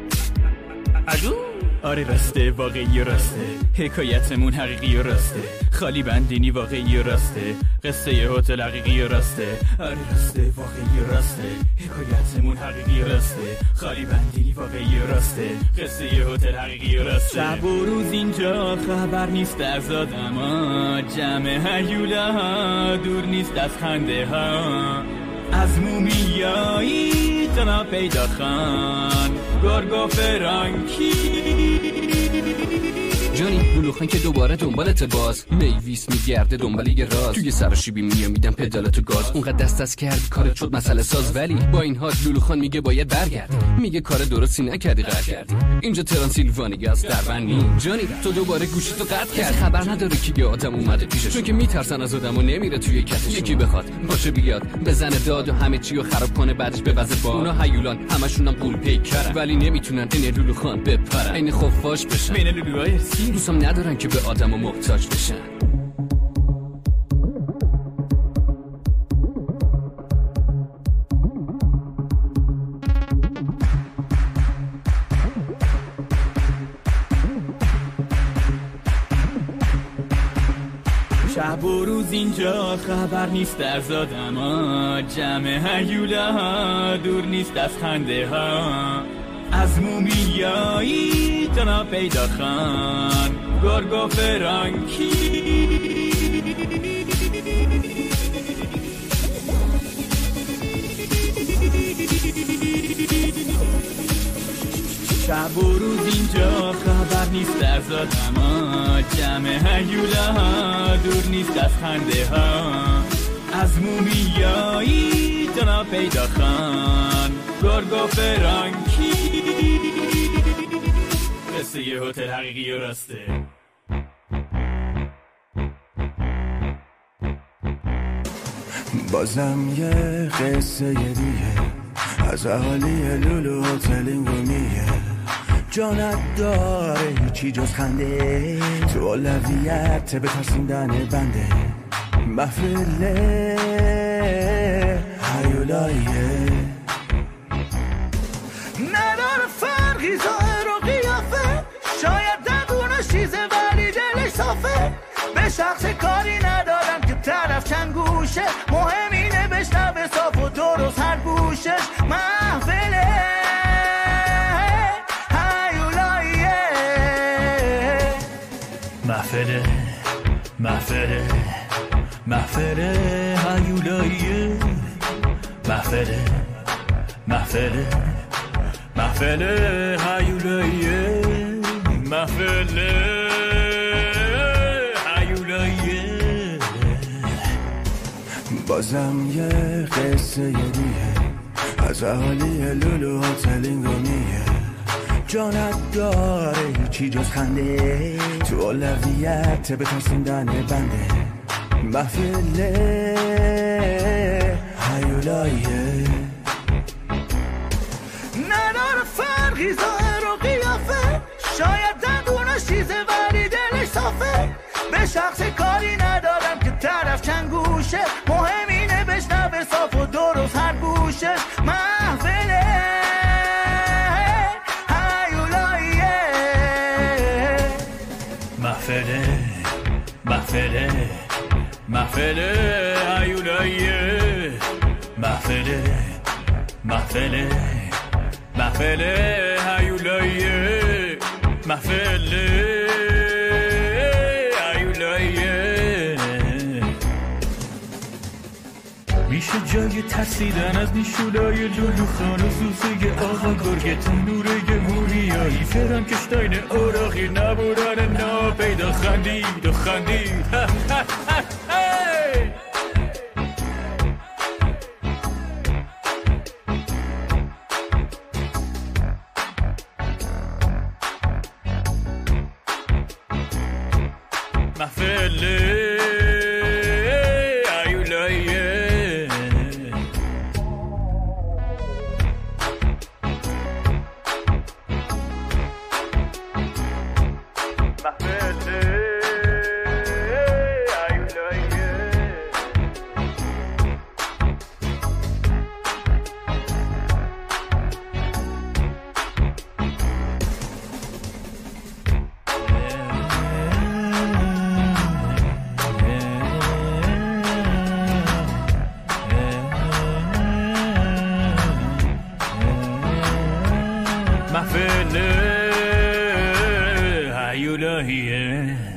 الو آره راسته واقعی و راسته حکایتمون حقیقی و راسته خالی بندینی واقعی و راسته قصه هتل حقیقی و راسته آره راسته واقعی و راسته حکایتمون حقیقی و راسته خالی بندینی واقعی و راسته قصه هتل حقیقی و راسته شب و روز اینجا خبر نیست از آدما جمع هیوله ها دور نیست از خنده ها از مومیایی تنا پیدا خان گرگو فرانکی جانی لولوخان که دوباره دنبالت باز میویس میگرده دنبال یه راز توی سراشیبی میدم پدالتو گاز اونقدر دست کرد کارت شد مسئله ساز ولی با این حال لولوخان میگه باید برگردی میگه کار درستی نکردی قطع کردی اینجا ترانسیلوانیه از دربنی جانی تو دوباره گوشتو قطع کردی خبر نداره کی یه آدم اومده پیشش چون که میترسن از آدمو نمیره توی کتش یکی بخواد باشه بیاد بزنه داد و همه چی رو خراب کنه بعدش ببزه با اونا هیولان همشونم قول پیکرن ولی نمیتونن این لولوخان بپرن این خفاش بشن بین لولوهای دوستم ندارن که به آدمو محتاج بشن شب و روز اینجا خبر نیست از آدما جمع هیولا دور نیست از خنده ها از مومیایی جنا پیدا خان گرگو فرانکی شب و روز اینجا خبر نیست از آدما جمع هیولا دور نیست از خنده ها از مومیایی جنا پیدا خان گرگو فرانکی قصه یه هتل حقیقی و راسته بازم یه قصه دیگه از اهالی لولو هتلینگو میگه جانت داره هیچی جز خنده تو اولویت به ترسوندن بنده محفله هیولاییه نداره فرقی ظاهر و قیافه شاید دندونش چیزه ولی دلش صافه به شخص کاری ندارم که طرف چند گوشه مهم اینه بشنوه صاف و درست هر گوشش محفله هیولاییه محفله محفله محفله هیولاییه محفله محفله محفله هیولاییه محفله هیولاییه بازم یه قصه دیگه از اهالی لولو هتلینگو میگه جانت داره هیچی جز خنده تو اولویت به ترسوندن بنده محفله هیولاییه نداره فرقی ظاهر و قیافه شاید دندونش چیزه ولی دلش صافه به شخص کاری ندارم که طرف چند گوشه مهم اینه بشنوه صاف و درست هر گوشش محفله هیولاییه محفله محفله محفله هیولاییه محفله محفله محفله هیولاییه محفله هیولاییه میشه جای ترسیدن از نیشولای لولوخان و سوسه آقا گرگتون نوره موریایی فرانکشتاین اوراقی نبودن ناپیدا خندید و خندید محفله هیولاییه محفله محفله هیولاییه